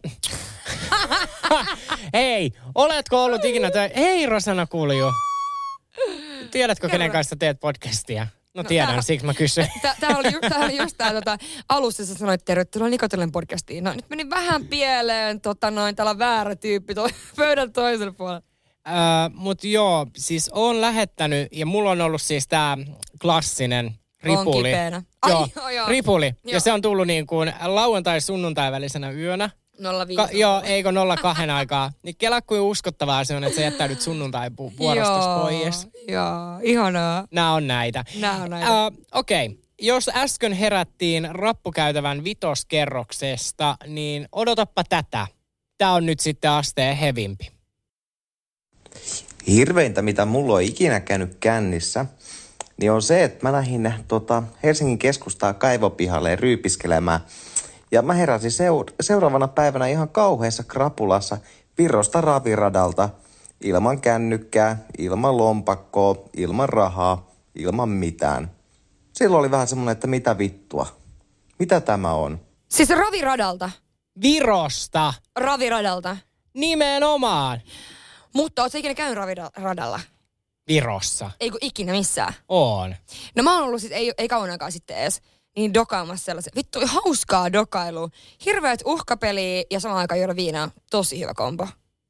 Hei, oletko ollut ikinä tai... Hei Rosanna Kulju. Tiedätkö kenen kanssa teet podcastia? No tiedän, no, tää, siksi mä kysyn. Tää oli, ju, oli just tää tota, alussa sä sanoit, tervetuloa Nikotellen podcastiin. No nyt meni vähän pieleen, tota noin, täällä on väärä tyyppi toi, pöydän toiselle puolelle. Öö, mut joo, siis oon lähettänyt, ja mulla on ollut siis tää klassinen ripuli. On kipeänä. Joo, ai, joo. ripuli. Joo. Ja se on tullut niin kuin lauantai-sunnuntai välisenä yönä. nolla viisi. Ka- joo, eikö nolla kahden aikaa. Niin kela kuin uskottavaa se on, että sä jättäydyt sunnuntai-vuorostossa pois. Joo, ihanaa. Nää on näitä. Nää on näitä. Uh, Okei, okay. Jos äsken herättiin rappukäytävän vitoskerroksesta, niin odotappa tätä. Tää on nyt sitten asteen hevimpi. Hirveintä, mitä mulla on ikinä käynyt kännissä, niin on se, että mä lähdin tota, Helsingin keskustaa kaivopihalle ryypiskelemään. Ja mä heräsin seur- seuraavana päivänä ihan kauheassa krapulassa Virosta raviradalta. ilman kännykkää, ilman lompakkoa, ilman rahaa, ilman mitään. Silloin oli vähän semmoinen, että mitä vittua? Mitä tämä on? Siis raviradalta. Virosta. Raviradalta. Nimenomaan. Mutta ootko ikinä käynyt raviradalla? Virossa. Ei kun ikinä missään. On. No mä oon ollut sit, ei, ei kauan aikaa sitten edes, niin dokaamassa sellaisen. Vittu, hauskaa dokailu. Hirveät uhkapeliä ja samaan aikaan juoda viinaa. Tosi hyvä kombo.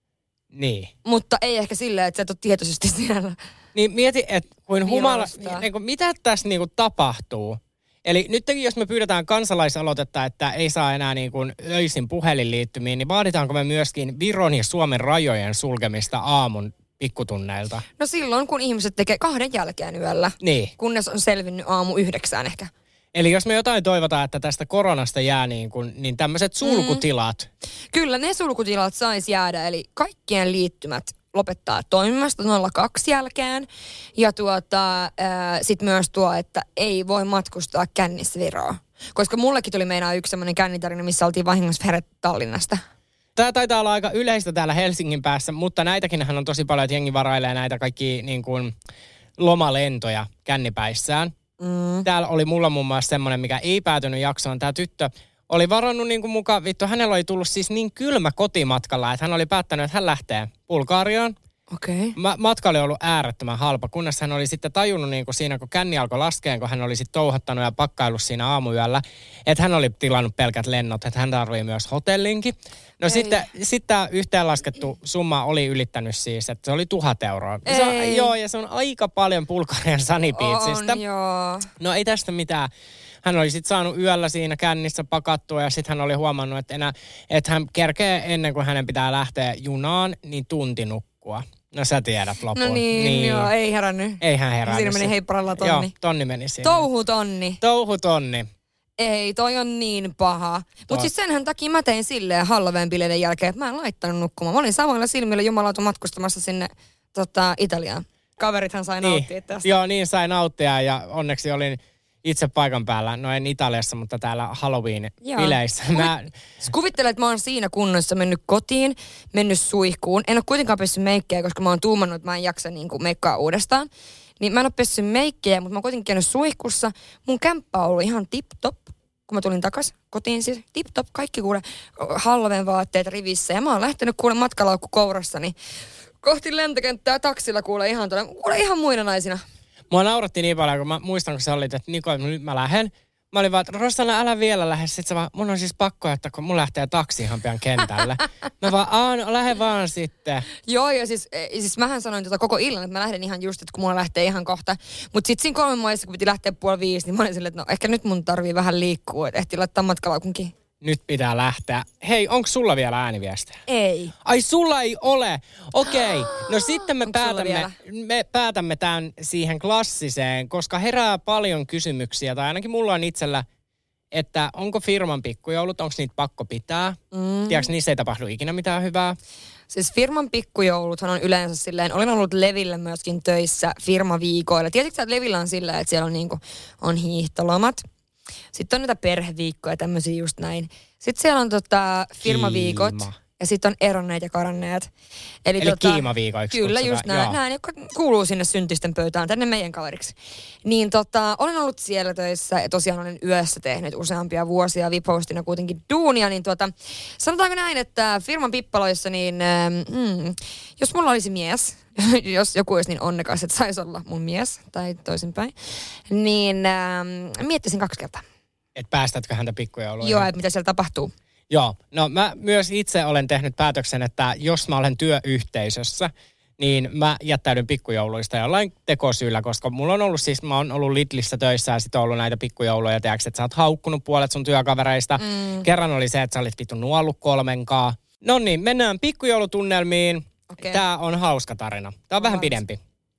Niin. Mutta ei ehkä silleen, että sä et ole tietoisesti siellä. Niin mieti, että kuin humala, niin kuin, mitä tässä niin kuin tapahtuu? Eli nyt jos me pyydetään kansalaisaloitetta, että ei saa enää niin kuin öisin puhelinliittymiin, niin vaaditaanko me myöskin Viron ja Suomen rajojen sulkemista aamun pikkutunneilta? No silloin, kun ihmiset tekee kahden jälkeen yöllä. Niin. Kunnes on selvinnyt aamu yhdeksään ehkä. Eli jos me jotain toivotaan, että tästä koronasta jää niin, kuin, niin tämmöiset sulkutilat. Mm. Kyllä ne sulkutilat saisi jäädä, eli kaikkien liittymät lopettaa toimimasta nolla kaksi jälkeen. Ja tuota, sitten myös tuo, että ei voi matkustaa kännissä Viroon. Koska mullekin tuli meinaa yksi semmoinen kännitarina, missä oltiin vahingossa herätty Tallinnasta. Tämä taitaa olla aika yleistä täällä Helsingin päässä, mutta näitäkinhän on tosi paljon, että jengi varailee näitä kaikki niin kuin lomalentoja kännipäissään. Mm. Täällä oli mulla muun muassa semmoinen, mikä ei päätynyt jaksoon. Tämä tyttö oli varannut niin kuin mukaan, vittu, hänellä oli tullut siis niin kylmä kotimatkalla, että hän oli päättänyt, että hän lähtee Bulgariaan. Okei. Okay. Ma- matka oli ollut äärettömän halpa, kunnes hän oli sitten tajunnut niin kuin siinä, kun känni alkoi laskeen, kun hän oli sitten touhottanut ja pakkaillut siinä aamuyöllä, että hän oli tilannut pelkät lennot, että hän tarvii myös hotellinkin. No Ei. sitten sit tämä yhteenlaskettu summa oli ylittänyt siis, että se oli tuhat euroa. Se on, joo, ja se on aika paljon Bulgarian Sunny Beachistä. On, joo. No ei tästä mitään. Hän oli sitten saanut yöllä siinä kännissä pakattua ja sitten hän oli huomannut, että, enää, että hän kerkee ennen kuin hänen pitää lähteä junaan, niin tunti nukkua. No sä tiedät lopun. No niin, niin. Joo, ei herännyt. Ei hän herännyt. Siinä meni heipparalla tonni. Joo, tonni meni siinä. Touhutonni. Touhutonni. Ei, toi on niin paha. Mutta siis senhän takia mä tein silleen Halloween-bileiden jälkeen, että mä en laittanut nukkumaan. Mä olin samoilla silmillä jumalautu matkustamassa sinne tota, Italiaan. Kaverithan sai niin. nauttia tästä. Joo, niin sai nauttia ja onneksi olin itse paikan päällä. No en Italiassa, mutta täällä Halloween-bileissä. Mä... Kuvittelen, että mä oon siinä kunnossa mennyt kotiin, mennyt suihkuun. En ole kuitenkaan pessyt meikkejä, koska mä oon tuumannut, että mä en jaksa niin kuin meikkaa uudestaan. Niin mä en ole pessyt meikkejä, mutta mä oon kuitenkin käynyt suihkussa. Mun kämppä on ollut ihan tip-top, kun mä tulin takas kotiin. Siis tip-top, kaikki kuule Halloween-vaatteet rivissä. Ja mä oon lähtenyt kuule matkalaukku kourassani kohti lentokenttää taksilla kuule ihan tuolla. Kuule ihan muina naisina. Mua nauratti niin paljon, kun mä muistan, kun sä olit, että Niko, nyt mä lähden. Mä olin vaan, että Rossana, älä vielä lähde. Sitten sä vaan, mun on siis pakko, että kun mun lähtee taksi ihan pian kentälle. Mä vaan, aah, no lähde vaan sitten. Joo, ja siis, siis mähän sanoin tota koko illan, että mä lähden ihan just, että kun mulla lähtee ihan kohta. Mutta sitten siinä kolmen maissa, kun piti lähteä puoli viisi, niin mä olin silleen, että no ehkä nyt mun tarvii vähän liikkua, että ehti laittaa matkalaukunkin. Nyt pitää lähteä. Hei, onko sulla vielä ääniviestejä? Ei. Ai sulla ei ole? Okei. Okay. No sitten me päätämme, me päätämme tämän siihen klassiseen, koska herää paljon kysymyksiä, tai ainakin mulla on itsellä, että onko firman pikkujoulut, onko niitä pakko pitää? Mm. Tiedätkö, niissä ei tapahdu ikinä mitään hyvää? Siis firman pikkujouluthan on yleensä silleen, olen ollut Levillä myöskin töissä firmaviikoilla. Tiedätkö sä, että Levillä on sillä, että siellä on, niinku, on hiihtolomat. Sitten on näitä perheviikkoja, tämmöisiä just näin. Sitten siellä on tota firmaviikot. Kiima. Ja sitten on eronneet ja karanneet. Eli, Eli tota, kiimaviikoiksi. Kyllä, just näin, näin, jotka kuuluu sinne syntisten pöytään, tänne meidän kaveriksi. Niin tota, olen ollut siellä töissä ja tosiaan olen yössä tehnyt useampia vuosia vipostina kuitenkin duunia. Niin tota, sanotaanko näin, että firman pippaloissa, niin mm, jos mulla olisi mies, jos joku olisi niin onnekas, että saisi olla mun mies tai toisinpäin, niin ähm, miettisin kaksi kertaa. Et päästätkö häntä pikkujouluun? Joo, että mitä siellä tapahtuu. Joo, no mä myös itse olen tehnyt päätöksen, että jos mä olen työyhteisössä, niin mä jättäydyn pikkujouluista jollain tekosyyllä, koska mulla on ollut siis, mä oon ollut Lidlissä töissä ja sit on ollut näitä pikkujouluja, tiedätkö, että sä oot haukkunut puolet sun työkavereista. Mm. Kerran oli se, että sä olit vittu nuollut kolmenkaan. No niin, mennään pikkujoulutunnelmiin. Okay. Tää on hauska tarina. Tää on vähän pidempi.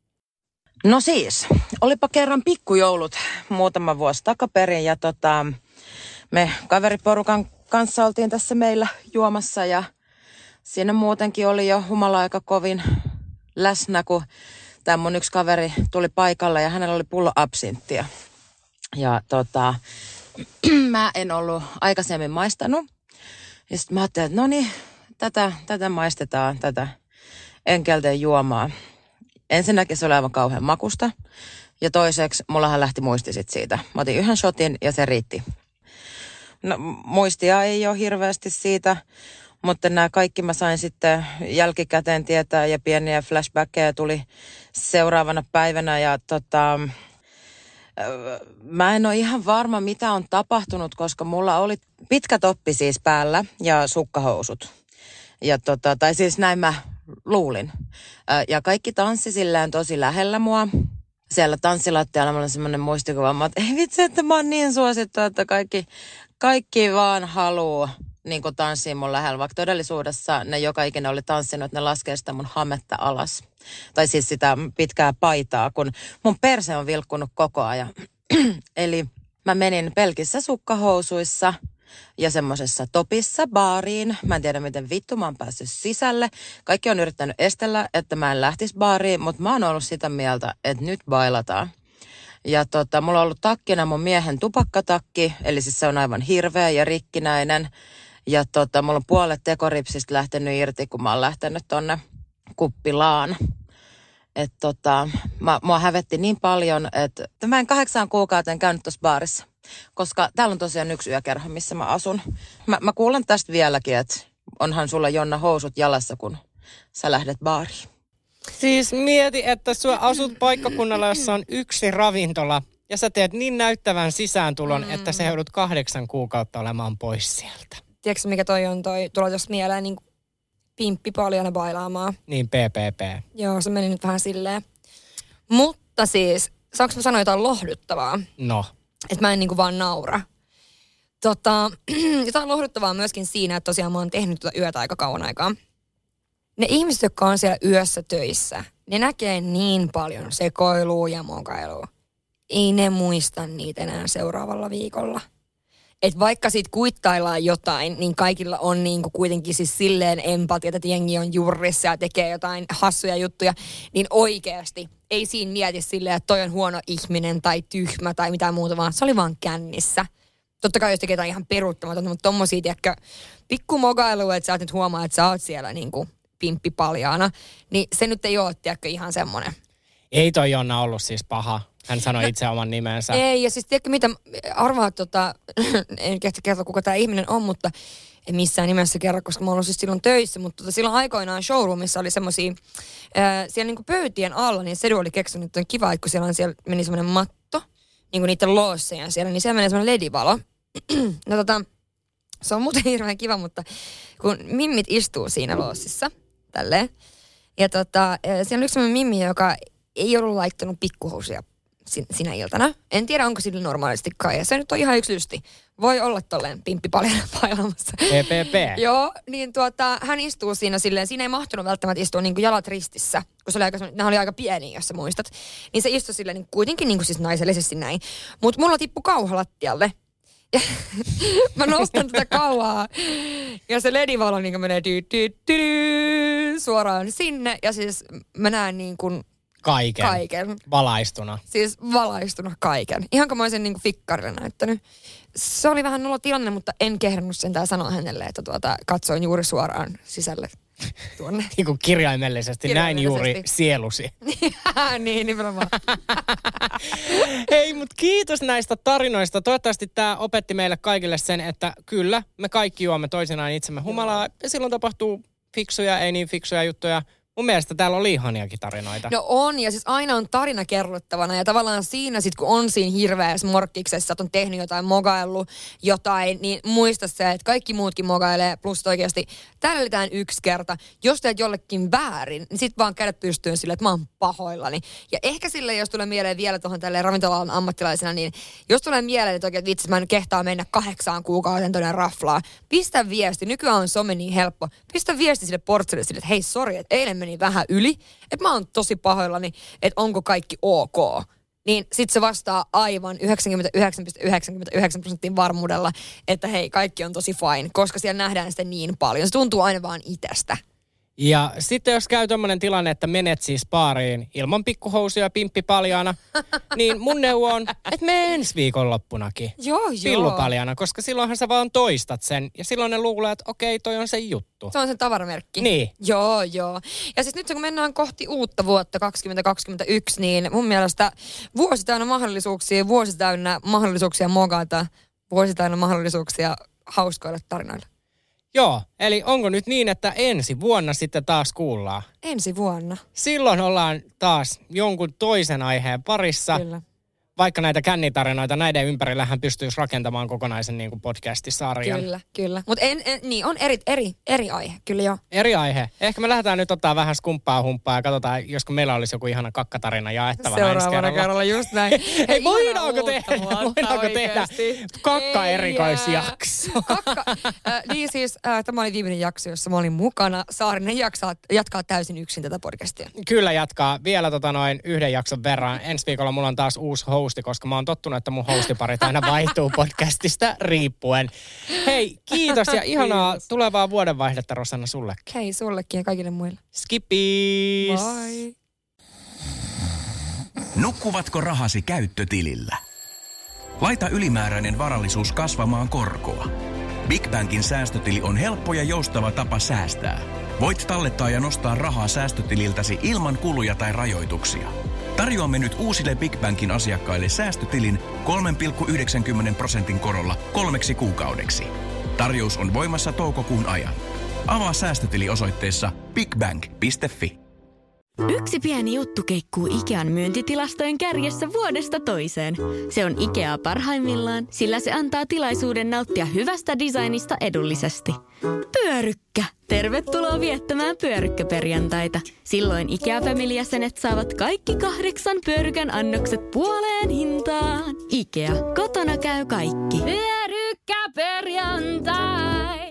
No siis, olipa kerran pikkujoulut muutama vuosi takaperin ja tota, me kaveriporukan kanssa oltiin tässä meillä juomassa ja siinä muutenkin oli jo humala aika kovin läsnä, kun tämä mun yksi kaveri tuli paikalle ja hänellä oli pullo absinttia. Ja tota, mä en ollut aikaisemmin maistanut. Ja sitten mä ajattelin, että no niin, tätä, tätä maistetaan, tätä enkelteen juomaa. Ensinnäkin se oli aivan kauhean makusta. Ja toiseksi mullahan lähti muisti sit siitä. Mä otin yhden shotin ja se riitti. No, muistia ei ole hirveästi siitä, mutta nämä kaikki mä sain sitten jälkikäteen tietää ja pieniä flashbackkejä tuli seuraavana päivänä. Ja tota, mä en ole ihan varma, mitä on tapahtunut, koska mulla oli pitkä toppi siis päällä ja sukkahousut. Ja tota, tai siis näin mä luulin. Ja kaikki tanssi silleen tosi lähellä mua. Siellä tanssilattialla mulla on semmoinen muistikuva, että ei vitsi, että mä oon niin suosittu, että kaikki, kaikki vaan haluu niin kuin tanssiin mun lähellä. Vaikka todellisuudessa ne joka ikinä oli tanssinut, että ne laskee sitä mun hametta alas. Tai siis sitä pitkää paitaa, kun mun perse on vilkkunut koko ajan. Eli mä menin pelkissä sukkahousuissa ja semmoisessa topissa baariin. Mä en tiedä, miten vittu mä oon päässyt sisälle. Kaikki on yrittänyt estellä, että mä en lähtisi baariin, mutta mä oon ollut sitä mieltä, että nyt bailataan. Ja tota, mulla on ollut takkina mun miehen tupakkatakki, eli siis se on aivan hirveä ja rikkinäinen. Ja tota, mulla on puolet tekoripsistä lähtenyt irti, kun mä oon lähtenyt tonne kuppilaan. Että tota, mä, mua hävetti niin paljon, että mä en kahdeksaan kuukauteen käynyt tuossa baarissa. Koska täällä on tosiaan yksi yökerho, missä mä asun. Mä, mä kuulen tästä vieläkin, että onhan sulla Jonna housut jalassa, kun sä lähdet baariin. Siis mieti, että sä asut paikkakunnalla, jossa on yksi ravintola. Ja sä teet niin näyttävän sisääntulon, mm. että sä joudut kahdeksan kuukautta olemaan pois sieltä. Tiedätkö mikä toi on toi, tulee jos mieleen niin pimppi paljon bailaamaan. Niin, P P P. Joo, se meni nyt vähän silleen. Mutta siis, saanko mä sanoa jotain lohduttavaa? No. Että mä en niinku vaan naura. Tota, jotain lohduttavaa myöskin siinä, että tosiaan mä oon tehnyt tuota yötä aika kauan aikaa. Ne ihmiset, jotka on siellä yössä töissä, ne näkee niin paljon sekoilua ja mokailua. Ei ne muista niitä enää seuraavalla viikolla. Että vaikka sit kuittaillaan jotain, niin kaikilla on niinku kuitenkin siis silleen empatiat, että jengi on jurrissa ja tekee jotain hassuja juttuja, niin oikeasti ei siinä mieti silleen, että toi on huono ihminen tai tyhmä tai mitään muuta, vaan se oli vaan kännissä. Totta kai jos tekee jotain ihan peruuttamatonta, mutta tommosia, tiedäkö, pikku mokailua, että sä oot nyt huomaa, että sä oot siellä niinku pimppi paljaana, niin se nyt ei ole, tiedäkö, ihan semmoinen. Ei toi Jonna ollut siis paha. Hän sanoi no, itse oman nimensä. Ei, ja siis tiedätkö mitä, arvaa tota, en kehtä kertoa kuka tämä ihminen on, mutta en missään nimessä kerro, koska mä oon ollut siis silloin töissä, mutta tota, silloin aikoinaan showroomissa oli semmosia, ää, siellä niinku pöytien alla, niin Sedu oli keksinyt, että on kiva, että kun siellä, on, siellä meni semmoinen matto, niinku niiden loosseja siellä, niin siellä menee semmoinen ledivalo. No tota, se on muuten hirveän kiva, mutta kun mimmit istuu siinä loossissa, tälleen, ja tota, siellä on yksi semmoinen mimmi, joka ei ollut laittanut pikkuhousuja sinä iltana. En tiedä, onko sillä normaalisti kai. Ja se nyt on ihan yksi lysti. Voi olla tolleen pimppi paljon pailamassa. P P P. Joo, niin tuota, hän istuu siinä silleen, siinä ei mahtunut välttämättä istua niin kuin jalat ristissä, kun se oli aika, nämä oli aika pieniä, jos sä muistat. Niin se istui silleen niin kuitenkin niin kuin siis naisellisesti näin. Mutta mulla tippui kauha lattialle. Ja mä nostan tätä kauhaa. Ja se ledivalo niin kuin menee dy, dy, dy, dy, suoraan sinne. Ja siis mä näen niin kuin Kaiken. Kaiken. Valaistuna. Siis valaistuna kaiken. Ihan kuin mä olisin niin kuin fikkarille näyttänyt. Se oli vähän nolo tilanne, mutta en kehdannut sentään sanoa hänelle, että tuota, katsoin juuri suoraan sisälle tuonne. Niin kuin kirjaimellisesti, kirjaimellisesti. Näin juuri sielusi. Niin, nimenomaan. Hei, mutta kiitos näistä tarinoista. Toivottavasti tämä opetti meille kaikille sen, että kyllä, me kaikki juomme toisinaan itsemme humalaa. Ja silloin tapahtuu fiksuja, ei niin fiksuja juttuja. Mun mielestä täällä oli ihaniakin tarinoita. No on, ja siis aina on tarina kerrottavana, ja tavallaan siinä sit, kun on siinä hirveässä morkkiksessa, että on tehnyt jotain, mogaillut jotain, niin muista se, että kaikki muutkin mogailee, plus oikeasti tällitään yksi kerta. Jos teet jollekin väärin, niin sit vaan kädet pystyyn sille, että mä oon pahoillani. Ja ehkä sille, jos tulee mieleen vielä tuohon tälleen ravintolan ammattilaisena, niin jos tulee mieleen, että oikein vitsi, mä en kehtaa mennä kahdeksaan kuukauteen tuonne raflaan, pistä viesti, nykyään on some niin helppo, pistä viesti sille portsille sille, että hei sori, että eilen meni vähän yli, että mä oon tosi pahoillani, että onko kaikki ok. Niin sit se vastaa aivan yhdeksänkymmentäyhdeksän pilkku yhdeksänkymmentäyhdeksän prosentin varmuudella, että hei, kaikki on tosi fine, koska siellä nähdään sitä niin paljon. Se tuntuu aina vaan itsestä. Ja sitten jos käy tommonen tilanne, että menet siis baariin ilman pikkuhousuja ja pimppi paljaana, niin mun neuvo on, että mene ensi viikonloppunakin Joo, joo. pillu paljaana, koska silloinhan sä vaan toistat sen. Ja silloin ne luulee, että okei, toi on se juttu. Se on sen tavaramerkki. Niin. Joo, joo. Ja siis nyt kun mennään kohti uutta vuotta kaksituhattakaksikymmentäyksi, niin mun mielestä vuosi täynnä mahdollisuuksia, vuosi täynnä mahdollisuuksia mogata, vuosi täynnä mahdollisuuksia hauskoilla tarinoilla. Joo, eli onko nyt niin, että ensi vuonna sitten taas kuullaan? Ensi vuonna. Silloin ollaan taas jonkun toisen aiheen parissa. Kyllä. Vaikka näitä kännitarinoita, näiden ympärillähän pystyisi rakentamaan kokonaisen niin kuin podcastisarjan. Kyllä, kyllä. Mutta en, en, niin, on eri, eri, eri aihe, kyllä joo. Eri aihe. Ehkä me lähdetään nyt ottaa vähän skumppaa humppaa ja katsotaan, josko meillä olisi joku ihana kakkatarina jaettavana ensi Seuraavana kerralla. kerralla just näin. Hei, Hei, voidaanko tehdä, vuotta voidaanko tehdä oikeasti. kakka-erikoisjakso? Kakka. Äh, niin siis, äh, tämä oli viimeinen jakso, jossa mä olin mukana. Saarinen jaksaa, jatkaa täysin yksin tätä podcastia. Kyllä jatkaa. Vielä tota noin yhden jakson verran. Ensi viikolla mulla on taas uusi hosti, koska mä oon tottunut, että mun hostiparit aina vaihtuu podcastista riippuen. Hei, kiitos ja ihanaa kiitos. Tulevaa vuodenvaihdetta, Rosanna, sullekin. Hei, sullekin ja kaikille muille. Skippis! Bye! Nukkuvatko rahasi käyttötilillä? Laita ylimääräinen varallisuus kasvamaan korkoa. Big Bankin säästötili on helppo ja joustava tapa säästää. Voit tallettaa ja nostaa rahaa säästötililtäsi ilman kuluja tai rajoituksia. Tarjoamme nyt uusille Big Bankin asiakkaille säästötilin kolme pilkku yhdeksänkymmentä prosentin korolla kolmeksi kuukaudeksi. Tarjous on voimassa toukokuun ajan. Avaa säästötili osoitteessa bigbank piste fi. Yksi pieni juttu keikkuu Ikean myyntitilastojen kärjessä vuodesta toiseen. Se on Ikea parhaimmillaan, sillä se antaa tilaisuuden nauttia hyvästä designista edullisesti. Pyörykkä! Tervetuloa viettämään pyörykkäperjantaita. Silloin Ikea-familijäsenet saavat kaikki kahdeksan pyörykän annokset puoleen hintaan. Ikea, kotona käy kaikki. Pyörykkäperjantai!